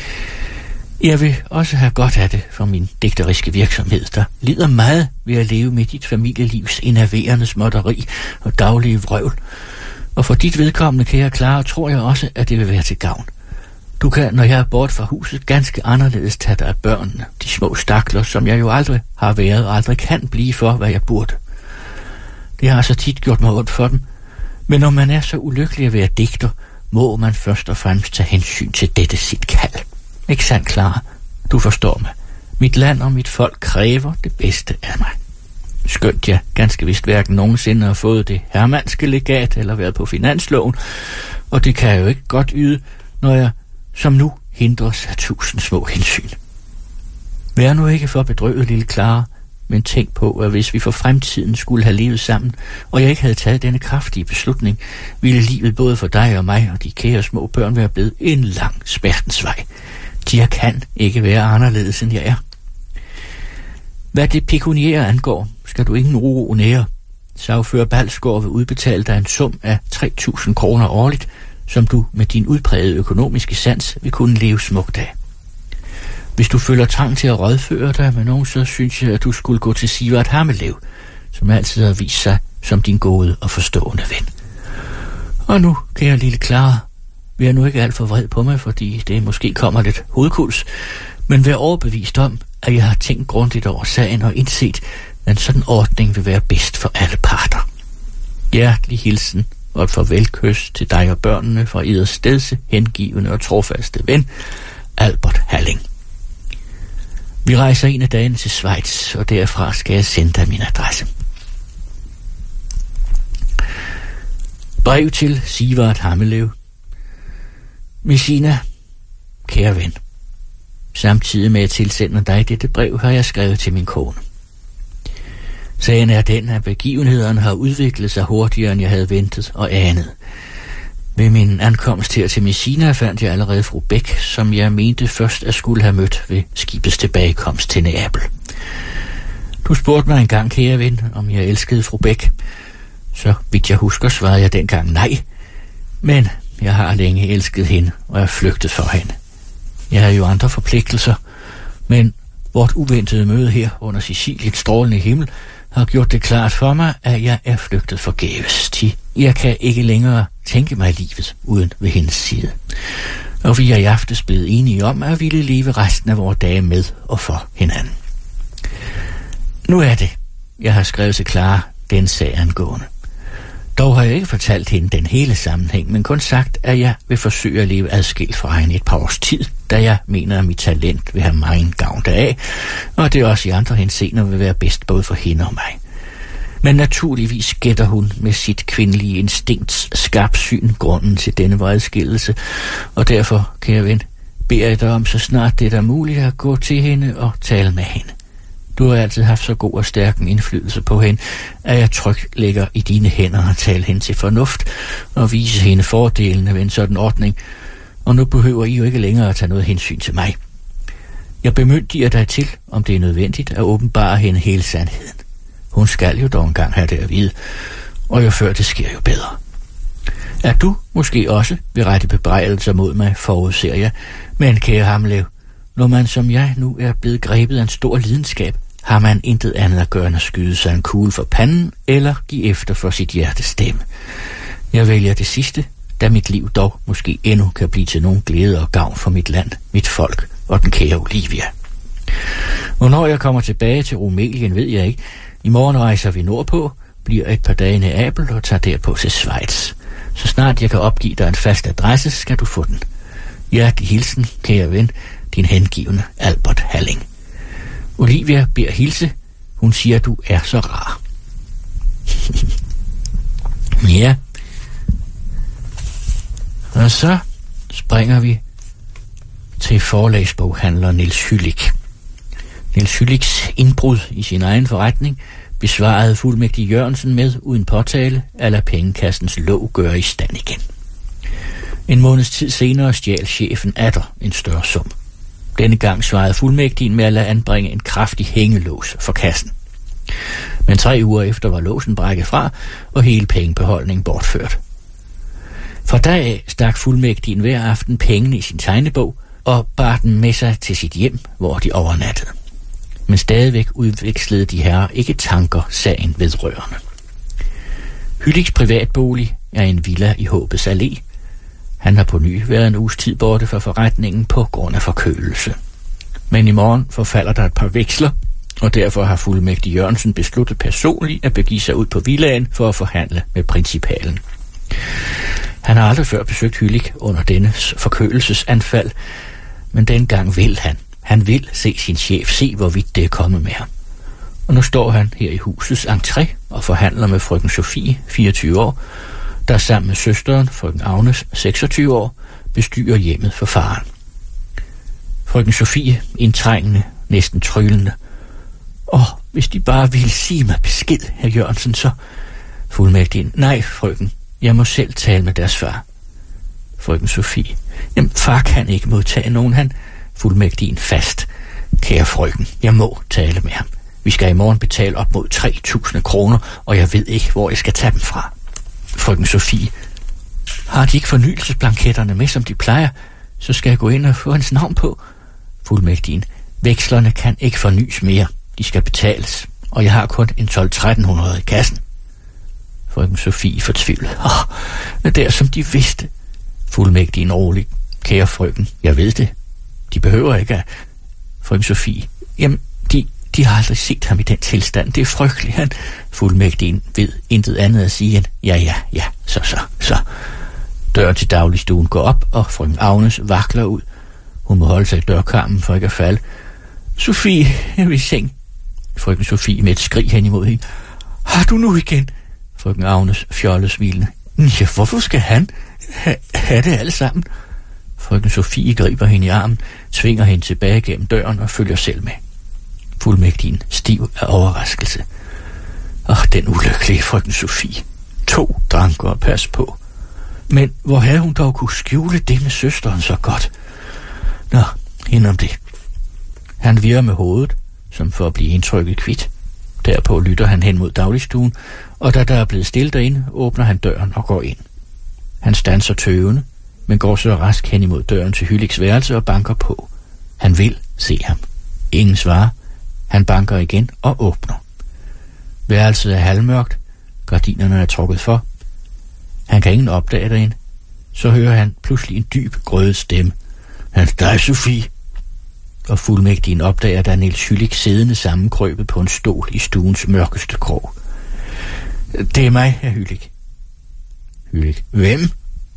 Jeg vil også have godt af det for min digteriske virksomhed, der lider meget ved at leve med dit familielivs enerverende småtteri og daglige vrøvl. Og for dit vedkommende, kære Clara, tror jeg også, at det vil være til gavn. Du kan, når jeg er bort fra huset, ganske anderledes tage dig af børnene, de små stakler, som jeg jo aldrig har været og aldrig kan blive for, hvad jeg burde. Det har så tit gjort mig ondt for dem, men når man er så ulykkelig at være digter, må man først og fremmest tage hensyn til dette sit kald. Ikke sandt, Clara? Du forstår mig. Mit land og mit folk kræver det bedste af mig. Skønt jeg ganske vist hverken nogensinde har fået det hermanske legat eller været på finansloven, og det kan jeg jo ikke godt yde, når jeg som nu hindres af 1000 små hensyn. Vær nu ikke for bedrøvet, lille Clara, men tænk på, at hvis vi for fremtiden skulle have levet sammen, og jeg ikke havde taget denne kraftige beslutning, ville livet både for dig og mig og de kære små børn være blevet en lang smertensvej. Jeg kan ikke være anderledes, end jeg er. Hvad det pekuniære angår, skal du ingen uro nære. Sagfører Balsgaard vil udbetale dig en sum af 3.000 kroner årligt, som du med din udprægede økonomiske sans vil kunne leve smukt af. Hvis du føler trang til at rådføre dig med nogen, så synes jeg, at du skulle gå til Sivart Hammelev, som altid har vist sig som din gode og forstående ven. Og nu, kære lille Clara, vær nu ikke alt for vred på mig, fordi det måske kommer lidt hovedkuls, men vær overbevist om, at jeg har tænkt grundigt over sagen og indset, at en sådan ordning vil være bedst for alle parter. Hjertelig hilsen og et farvelkys til dig og børnene fra eders stedse, hengivende og trofaste ven, Albert Halling. Vi rejser en af dagene til Schweiz, og derfra skal jeg sende dig min adresse. Brev til Sivart Hammelev. Messina, kære ven. Samtidig med at tilsende dig dette brev, har jeg skrevet til min kone. Sagen er den, at begivenhederne har udviklet sig hurtigere, end jeg havde ventet og anet. Ved min ankomst her til Messina fandt jeg allerede fru Bæk, som jeg mente først at skulle have mødt ved skibets tilbagekomst til Neapel. Du spurgte mig engang, kære ven, om jeg elskede fru Bæk. Så vidt jeg husker, svarede jeg dengang nej. Men jeg har længe elsket hende, og er flygtet for hende. Jeg har jo andre forpligtelser, men vort uventede møde her under Siciliens strålende himmel har gjort det klart for mig, at jeg er flygtet forgæves. Jeg kan ikke længere tænke mig livet uden ved hendes side. Og vi er i aftes blevet enige om, at ville leve resten af vores dage med og for hinanden. Nu er det, jeg har skrevet til Clara den sag angående. Dog har jeg ikke fortalt hende den hele sammenhæng, men kun sagt, at jeg vil forsøge at leve adskilt fra hende et par års tid, da jeg mener, at mit talent vil have megen gavn deraf, og det også i andre henseender vil være bedst både for hende og mig. Men naturligvis gætter hun med sit kvindelige instinkts skarpsyn grunden til denne vredskillelse, og derfor, kære ven, beder jeg dig om så snart det er muligt at gå til hende og tale med hende. Du har altid haft så god og stærk en indflydelse på hende, at jeg trygt lægger i dine hænder og tale hende til fornuft og vise hende fordelene ved en sådan ordning, og nu behøver I jo ikke længere at tage noget hensyn til mig. Jeg bemyndiger dig til, om det er nødvendigt, at åbenbare hende hele sandheden. Hun skal jo dog engang have det at vide, og jo før det sker, jo bedre. At du måske også vil rette bebrejdelser mod mig, forudser jeg, men kære Hammelev, når man som jeg nu er blevet grebet af en stor lidenskab, har man intet andet at gøre end at skyde sig en kugle for panden eller give efter for sit hjertes stemme. Jeg vælger det sidste, da mit liv dog måske endnu kan blive til nogen glæde og gavn for mit land, mit folk og den kære Olivia. Hvornår jeg kommer tilbage til Rumelien, ved jeg ikke. I morgen rejser vi nordpå, bliver et par dage i Neapel og tager derpå til Schweiz. Så snart jeg kan opgive dig en fast adresse, skal du få den. Hjertelig hilsen, kære ven, din hengivne Albert Halling. Olivia beder hilse. Hun siger, du er så rar. Ja. Og så springer vi til forlagsboghandler Niels Hyllik. Niels Hylliks indbrud i sin egen forretning besvarede fuldmægtig Jørgensen med uden påtale at lade pengekassens låg gøre i stand igen. En måneds tid senere stjal chefen atter en større sum. Denne gang svarede fuldmægtigen med at lade anbringe en kraftig hængelås for kassen. Men 3 uger efter var låsen brækket fra, og hele pengebeholdningen bortført. Fra da af stak fuldmægtigen hver aften pengene i sin tegnebog og bar den med sig til sit hjem, hvor de overnattede. Men stadigvæk udvekslede de herrer ikke tanker sagen vedrørende. Hylliks privatbolig er en villa i Håbets Allé. Han har på ny været en uges tid borte fra forretningen på grund af forkølelse. Men i morgen forfalder der et par veksler, og derfor har fuldmægtig Jørgensen besluttet personligt at begive sig ud på villaen for at forhandle med principalen. Han har aldrig før besøgt Hyllik under dennes forkølelsesanfald, men dengang vil han. Han vil se sin chef, se hvorvidt det er kommet med ham. Og nu står han her i husets entré og forhandler med frøken Sofie, 24 år, der sammen med søsteren, frøken Agnes, 26 år, bestyrer hjemmet for faren. Frøken Sofie, indtrængende, næsten tryllende. Hvis de bare ville sige mig besked, herr Jørgensen, så... Fuldmægtigen, nej, frøken, jeg må selv tale med deres far. Frøken Sofie, jamen, far kan ikke modtage nogen, han... Fuldmægtigen, fast. Kære frøken, jeg må tale med ham. Vi skal i morgen betale op mod 3.000 kroner, og jeg ved ikke, hvor jeg skal tage dem fra. Frøken Sofie, Har de ikke fornyelsesblanketterne med, som de plejer, så skal jeg gå ind og få hans navn på. Fuldmægtigen. Vekslerne kan ikke fornyes mere. De skal betales, og jeg har kun en 12-1300 i kassen. Frøken Sofie fortvivlet. Det er som de vidste. Fuldmægtigen rolig. Kære frøken, jeg ved det. De behøver ikke at... Frøken Sofie. Jamen, de har aldrig set ham i den tilstand. Det er frygteligt. Han fuldmægtigen ved intet andet at sige end ja, så. Døren til dagligstuen går op, og frøken Agnes vakler ud. Hun må holde sig i dørkarmen for ikke at falde. Sofie, jeg vil i seng. Frøken Sofie med et skrig hen imod hende. Har du nu igen? Frøken Agnes fjollet smilende. Ja, hvorfor skal han have det alle sammen? Frøken Sofie griber hende i armen, tvinger hende tilbage gennem døren og følger selv med. Fuldmægtigen stiv af overraskelse. Den ulykkelige frøken Sofie. 2 dranker at passe på. Men hvor havde hun dog kunne skjule det med søsteren så godt? Nå, hende om det. Han virrer med hovedet, som for at blive indtrykket kvit. Derpå lytter han hen mod dagligstuen, og da der er blevet stille derinde, åbner han døren og går ind. Han standser tøvende, men går så rask hen imod døren til Hylliks værelse og banker på. Han vil se ham. Ingen svarer. Han banker igen og åbner. Værelset er halvmørkt. Gardinerne er trukket for. Han kan ingen opdage derinde. Så hører han pludselig en dyb, grødet stemme. Han dig, Sofie. Og fuldmægtigen opdager, at der er Niels Hyllik siddende sammenkrøbet på en stol i stuens mørkeste krog. Det er mig, herr Hyllik. Hyllik. Hvem?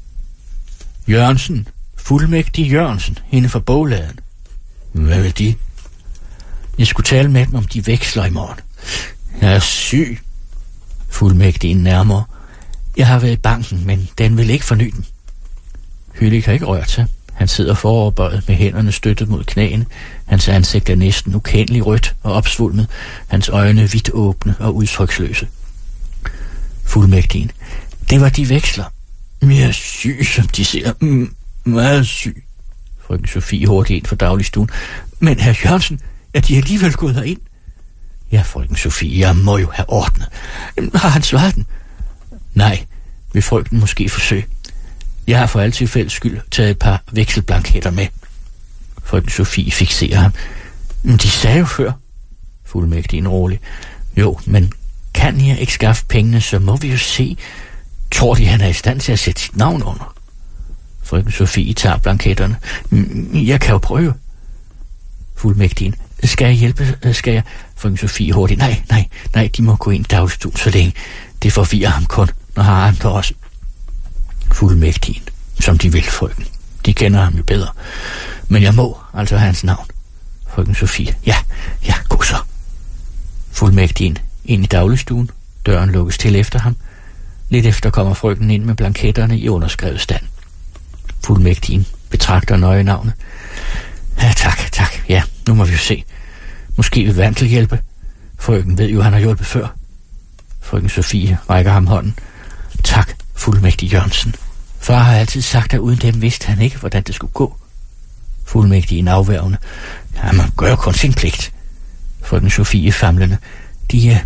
Jørgensen. Fuldmægtig Jørgensen, hende fra bogladen. Hvad vil de? Jeg skulle tale med dem om de veksler i morgen. Jeg er syg. Fuldmægtigen nærmere. Jeg har været i banken, men den vil ikke forny den. Hyllik har ikke rørt sig. Han sidder foroverbøjet med hænderne støttet mod knæene. Hans ansigt er næsten ukendeligt rødt og opsvulmet. Hans øjne vidt åbne og udtryksløse. Fuldmægtigen. Det var de veksler. Jeg er syg, som de ser. Meget syg. Frøken Sofie hurtigt ind for dagligstuen. Men herr Jørgensen, er de alligevel gået herind? Ja, frøken Sofie, jeg må jo have ordnet. Har han svaret den? Nej, vil frøken måske forsøge. Jeg har for altid fælles skyld taget et par vekselblanketter med. Frøken Sofie fikserer ham. De sagde jo før. Fuldmægtigen rolig. Jo, men kan jeg ikke skaffe pengene, så må vi jo se. Tror de, han er i stand til at sætte sit navn under? Frøken Sofie tager blanketterne. Jeg kan jo prøve. Fuldmægtigen. Skal jeg hjælpe? Skal jeg? Frøken Sofie hurtigt. Nej, de må gå ind i dagligstuen så længe. Det forvirrer ham kun, når har han der også. Fuldmægtigen, som de vil, frøken. De kender ham jo bedre. Men jeg må altså have hans navn. Frøken Sofie. Ja, gå så. Fuldmægtigen ind i dagligstuen. Døren lukkes til efter ham. Lidt efter kommer frøken ind med blanketterne i underskrevet stand. Fuldmægtigen betragter nøje navnet. Ja, tak. Ja, nu må vi jo se. Måske vil Vandel hjælpe. Frøken ved jo, han har hjulpet før. Frøken Sofie rækker ham hånden. Tak, fuldmægtig Jørgensen. Far har altid sagt, at uden dem vidste han ikke, hvordan det skulle gå. Fuldmægtig afværgende. Ja, man gør kun sin pligt. Frøken Sofie famlende. De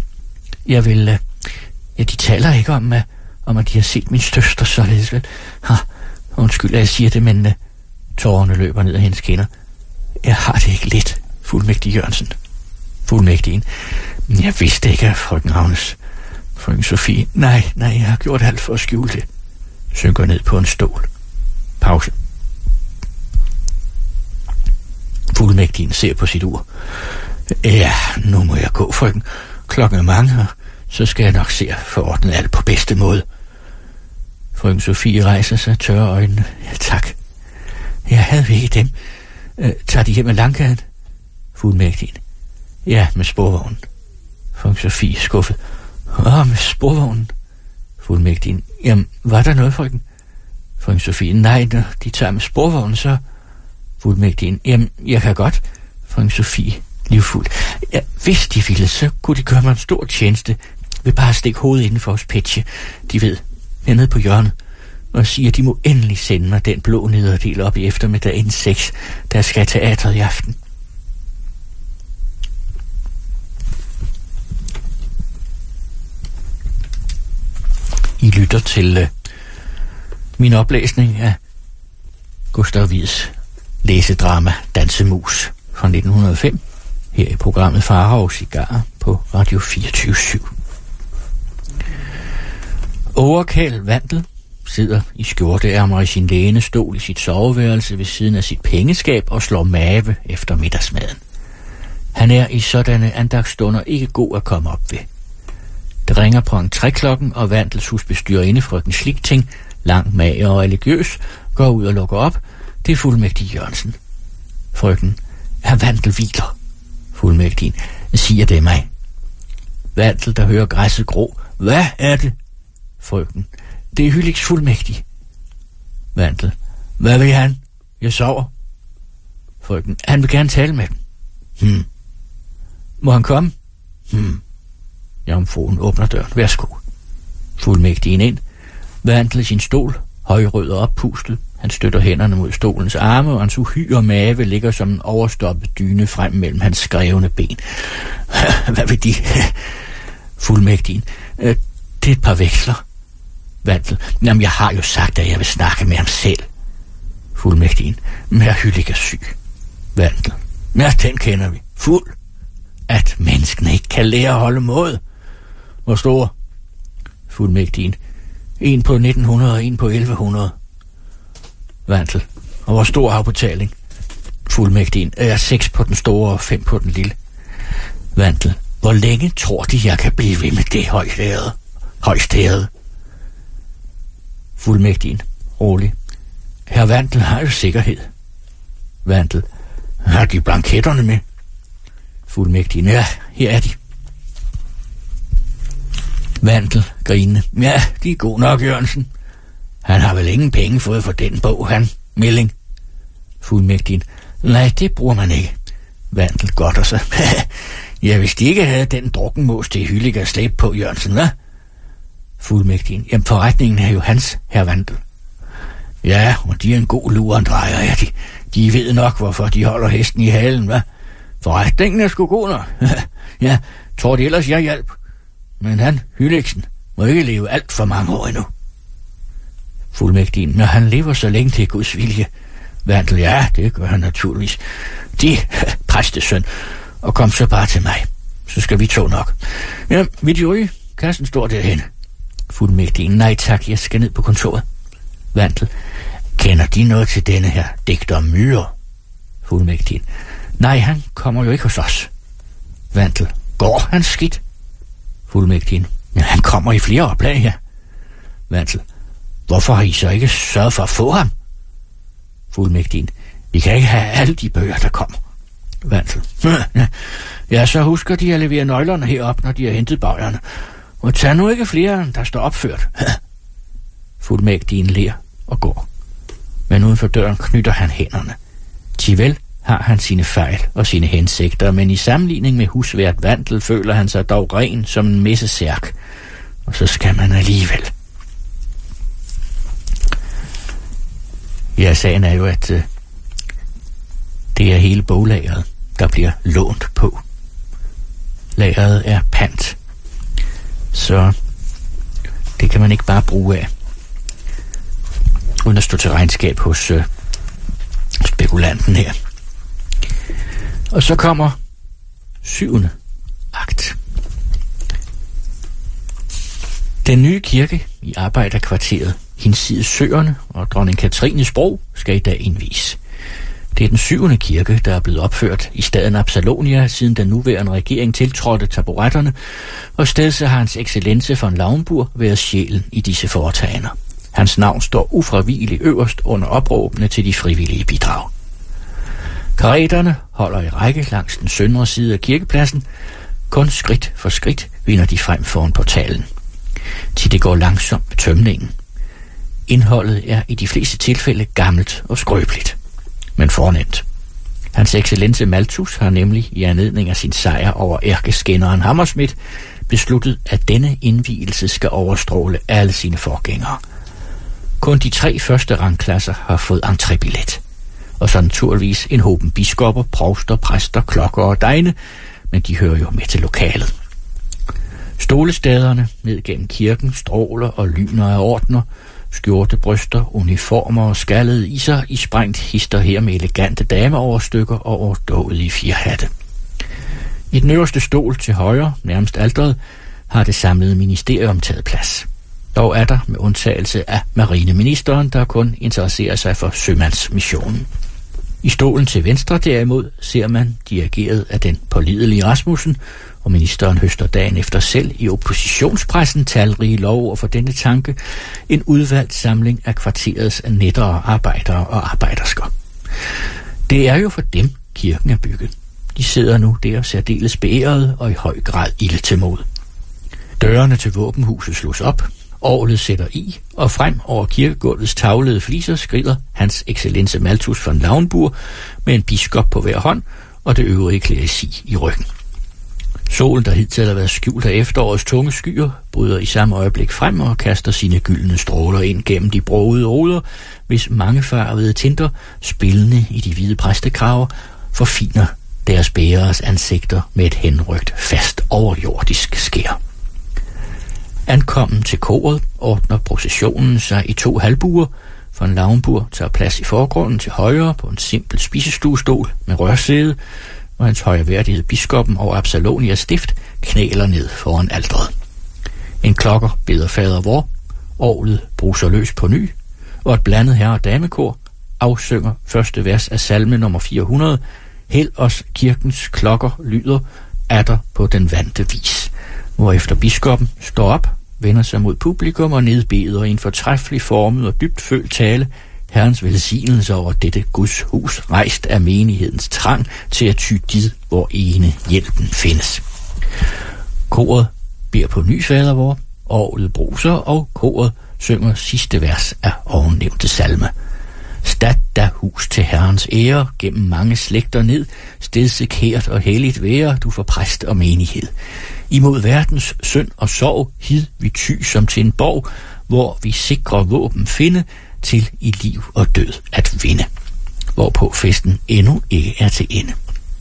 taler ikke om, at de har set min søster således vel. Undskyld, at jeg siger det, men tårerne løber ned af hendes kinder. Jeg har det ikke let, fuldmægtig Jørgensen. Fuldmægtigen. Jeg vidste ikke, frøken Agnes. Frøken Sofie. Nej, jeg har gjort alt for at skjule det. Synker ned på en stol. Pause. Fuldmægtigen ser på sit ur. Ja, nu må jeg gå, frøken. Klokken er mange, og så skal jeg nok se at få ordnet alt på bedste måde. Frøken Sofie rejser sig, tørrer øjnene. Ja, tak. Jeg havde ikke dem. Tager de hjem ad Langgaden? Fuldmægtigen. Ja, med sporvognen. Frøken Sofie skuffet. Med sporvognen? Fuldmægtigen. Jamen, var der noget, frøken? Frøken Sofie. Nej, når de tager med sporvognen, så... Fuldmægtigen. Jamen, jeg kan godt. Frøken Sofie. Livfuld. Ja, hvis de ville, så kunne de gøre mig en stor tjeneste. Vil bare stikke hovedet inden for hos Petje. De ved, jeg er nede på hjørnet. Og siger, at de må endelig sende mig den blå nederdel op i eftermiddag inden 6, der skal teatret i aften. I lytter til min oplæsning af Gustav Wieds læsedrama Dansemus fra 1905, her i programmet Farao Cigar på Radio 24/7. Overkald Vandel sidder i skjorteærmer i sin lænestol i sit soveværelse ved siden af sit pengeskab og slår mave efter middagsmaden. Han er i sådanne andagsstunder ikke god at komme op ved. Det ringer på en træklokken, og Vandels husbestyrerinde frøken Slikting, lang, mager og religiøs, går ud og lukker op. Det er fuldmægtig Jørgensen. Frøken, Herr Vandel hviler. Fuldmægtigen, siger det mig. Vandel, der hører græsset grå. Hvad er det? Frøken, det er Hylliks fuldmægtig. Vandel, hvad vil han? Jeg sover. Frøken, han vil gerne tale med dem. Må han komme? Jomfruen åbner døren. Værsgo. Fuldmægtigen ind. Vandel i sin stol, højrød og oppustet. Han støtter hænderne mod stolens arme, og hans uhyre mave ligger som en overstoppet dyne frem mellem hans skrevne ben. Hvad vil de? Fuldmægtigen. Det er et par veksler. Vandel. Jamen, jeg har jo sagt, at jeg vil snakke med ham selv. Fuldmægtigen. Men Herr Hyllik er syg. Vandel. Ja, den kender vi. Fuld. At menneskene ikke kan lære at holde måde. Hvor stor? Fuldmægtigen. En på 1900 og en på 1100. Vandel. Og hvor stor afbetaling? Fuldmægtigen. 6 på den store og 5 på den lille. Vandel. Hvor længe tror de, jeg kan blive ved med det højstærede? Fuldmægtigen. Rolig. Herr Vandel har jo sikkerhed. Vandel. Har de blanketterne med? Fuldmægtigen. Ja, her er de. Vandel grinende. Ja, de er gode nok, Jørgensen. Han har vel ingen penge fået for den bog, han, Milling. Fuldmægtigen. Nej, det bruger man ikke. Vandel godter sig. Ja, hvis de ikke havde den drukkenmås til Hyllik at slæbe på, Jørgensen, hva'? Fuldmægtigen. Jamen, forretningen er jo hans, herr Vandel. Ja, og de er en god lurendrejer, ja, de ved nok, hvorfor de holder hesten i halen, hva'? Forretningen er sgu god nok. Ja, tror de ellers, jeg hjælp. Men han, Hylliksen, må ikke leve alt for mange år endnu. Fuldmægtigen. Når han lever så længe til Guds vilje. Vandel. Ja, det gør han naturligvis. De, præstesøn. Og kom så bare til mig. Så skal vi to nok. Ja, vil de ryge? Kassen står derhenne. Fuldmægtigen. Nej tak, jeg skal ned på kontoret. Vandel. Kender de noget til denne her digter Myre? Fuldmægtigen. Nej, han kommer jo ikke hos os. Vandel. Går han skidt? Fuldmægtigen. Ja, han kommer i flere oplag her. Vandel. Hvorfor har I så ikke sørget for at få ham? Fuldmægtigen. Vi kan ikke have alle de bøger, der kommer. Vandel. Ja, så husker de at levere nøglerne herop, når de har hentet bøgerne. Og tag nu ikke flere, der står opført. Fuldmægtigen ler og går. Men uden for døren knytter han hænderne. Tivel har han sine fejl og sine hensigter, men i sammenligning med husvært Vandel føler han sig dog ren som en messesærk. Og så skal man alligevel. Ja, sagen er jo, at det er hele boglageret, der bliver lånt på. Lageret er pant. Så det kan man ikke bare bruge af, uden at stå til regnskab hos spekulanten her. Og så kommer 7. akt. Den nye kirke i Arbejderkvarteret, hinsides Søerne og dronning Kathrines Bro, skal i dag indvies. Det er den 7. kirke, der er blevet opført i staden Absalonia, siden den nuværende regering tiltrådte taburetterne, og steds har hans excellence von Lauenburg været sjælen i disse foretagender. Hans navn står ufravigeligt øverst under opråbene til de frivillige bidrag. Kareterne holder i række langs den søndre side af kirkepladsen. Kun skridt for skridt vinder de frem foran portalen. Til det går langsomt med tømningen. Indholdet er i de fleste tilfælde gammelt og skrøbeligt, men fornemt. Hans excellence Malthus har nemlig i anledning af sin sejr over ærkeskænderen Hammersmith besluttet, at denne indvielse skal overstråle alle sine forgængere. Kun de 3 første rangklasser har fået entrébillet, og så naturligvis en håben biskopper, provster, præster, klokker og degne, men de hører jo med til lokalet. Stolestaderne ned gennem kirken stråler og lyner af ordner, skjorte, bryster, uniformer og skallede iser i sprængt hister her med elegante dameoverstykker og overdåede i 4 hatte. I den øverste stol til højre, nærmest alteret, har det samlede ministerium taget plads. Dog er der, med undtagelse af marineministeren, der kun interesserer sig for sømandsmissionen. I stolen til venstre derimod ser man, dirigeret af den pålidelige Rasmussen, og ministeren høster dagen efter selv i oppositionspressen talrige lovord for denne tanke, en udvalgt samling af kvarterets nettere arbejdere og arbejdersker. Det er jo for dem, kirken er bygget. De sidder nu der særdeles beærede og i høj grad ilde til mod. Dørene til våbenhuset slås op, orglet sætter i, og frem over kirkegulvets tavlede fliser skrider hans excellence Malthus von Lauenburg med en biskop på hver hånd og det øvrige kleresi i ryggen. Solen, der hidtil har været skjult af efterårets tunge skyer, bryder i samme øjeblik frem og kaster sine gyldne stråler ind gennem de brogede ruder, hvis mangefarvede tinter, spillende i de hvide præstekraver, forfiner deres bæreres ansigter med et henrygt fast overjordisk skær. Ankommen til koret ordner processionen sig i 2 halvbuer. Von Lauenburg tager plads i forgrunden til højre på en simpel spisestuestol med rørsæde, og hans højreværdighed biskoppen over Absalonia stift knæler ned foran alteret. En klokker beder fader vor, orglet bruser løs på ny, og et blandet herre- og damekor afsynger første vers af salme nummer 400, Hæld os kirkens klokker lyder atter på den vante vis, hvorefter biskoppen står op, vender sig mod publikum og nedbeder i en fortræffelig formet og dybt følt tale Herrens velsignelse over dette Guds hus, rejst af menighedens trang til at ty did, hvor ene hjælpen findes. Koret beder på ny fader vor, orglet bruser, og koret synger sidste vers af ovennævnte salme. Stat da hus til Herrens ære, gennem mange slægter ned, stedsekært og helligt være, du for præst og menighed. Imod verdens synd og sorg, hid vi ty som til en borg, hvor vi sikre våben finde, til i liv og død at vinde. Hvorpå festen endnu ikke er til ende.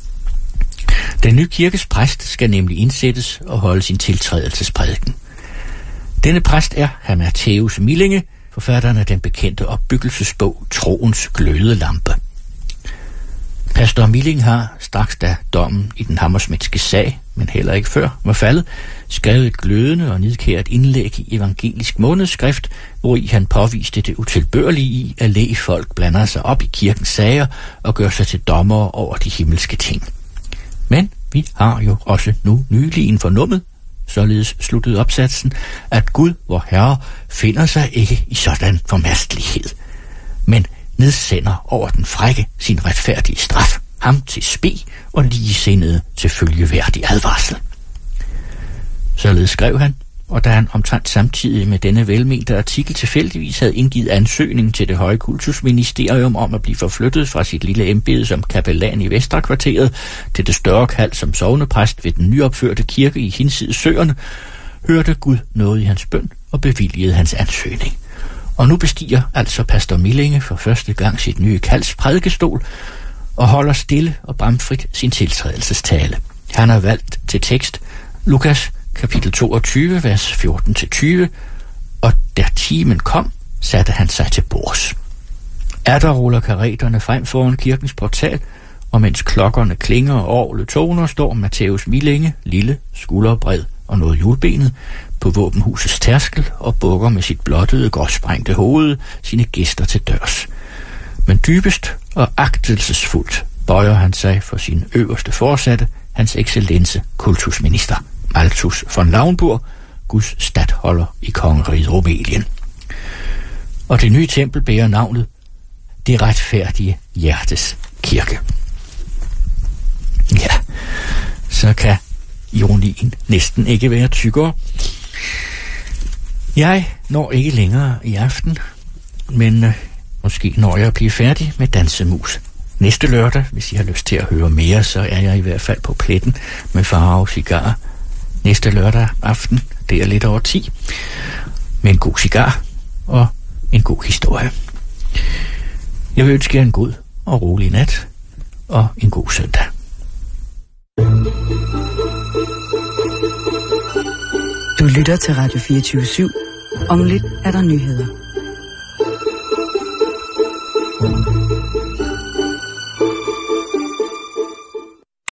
Den nye kirkes præst skal nemlig indsættes og holde sin tiltrædelsesprædiken. Denne præst er hr. Matthæus Millinge, forfatteren af den bekendte opbyggelsesbog Troens glødelampe. Pastor Milling har, straks da dommen i den hammersmidtske sag, men heller ikke før, var faldet, skrevet et glødende og nidkært indlæg i evangelisk månedsskrift, hvori han påviste det utilbørlige i, at lægfolk blander sig op i kirkens sager og gør sig til dommere over de himmelske ting. Men vi har jo også nu nylig fornummet, således sluttede opsatsen, at Gud, vor Herre, finder sig ikke i sådan formastelighed, men nedsender over den frække sin retfærdige straf, ham til spe og ligesindede til følgeværdig advarsel. Således skrev han, og da han omtrent samtidig med denne velmente artikel tilfældigvis havde indgivet ansøgning til det høje kultusministerium om at blive forflyttet fra sit lille embede som kapellan i Vestre-kvarteret til det større kald som sognepræst ved den nyopførte kirke i hinsides søerne, hørte Gud noget i hans bøn og bevilgede hans ansøgning. Og nu bestiger altså pastor Millinge for første gang sit nye kalds prædikestol og holder stille og bramfrit sin tiltrædelsestale. Han har valgt til tekst Lukas kapitel 22, vers 14-20, og da timen kom, satte han sig til bords. Atter ruller kareterne frem foran kirkens portal, og mens klokkerne klinger og orglet toner, står Matthæus Millinge, lille, skulderbred og noget hjulbenet, på våbenhusets tærskel og bukker med sit blottede, gråsprængte hoved sine gæster til dørs. Men dybest og agtelsesfuldt bøjer han sig for sin øverste forsatte, hans excellence kultusminister Malthus von Lauenburg, Guds statholder i kongeriget Rumænien. Og det nye tempel bærer navnet Det retfærdige hjertes kirke. Ja, så kan ironien næsten ikke være tykkere. Jeg når ikke længere i aften, men måske når jeg at blive færdig med Dansemus. Næste lørdag, hvis I har lyst til at høre mere, så er jeg i hvert fald på pletten med Farao Cigar. Næste lørdag aften, det er lidt over 10, med en god cigar og en god historie. Jeg vil ønske jer en god og rolig nat og en god søndag. Du lytter til Radio 24/7. Om lidt er der nyheder.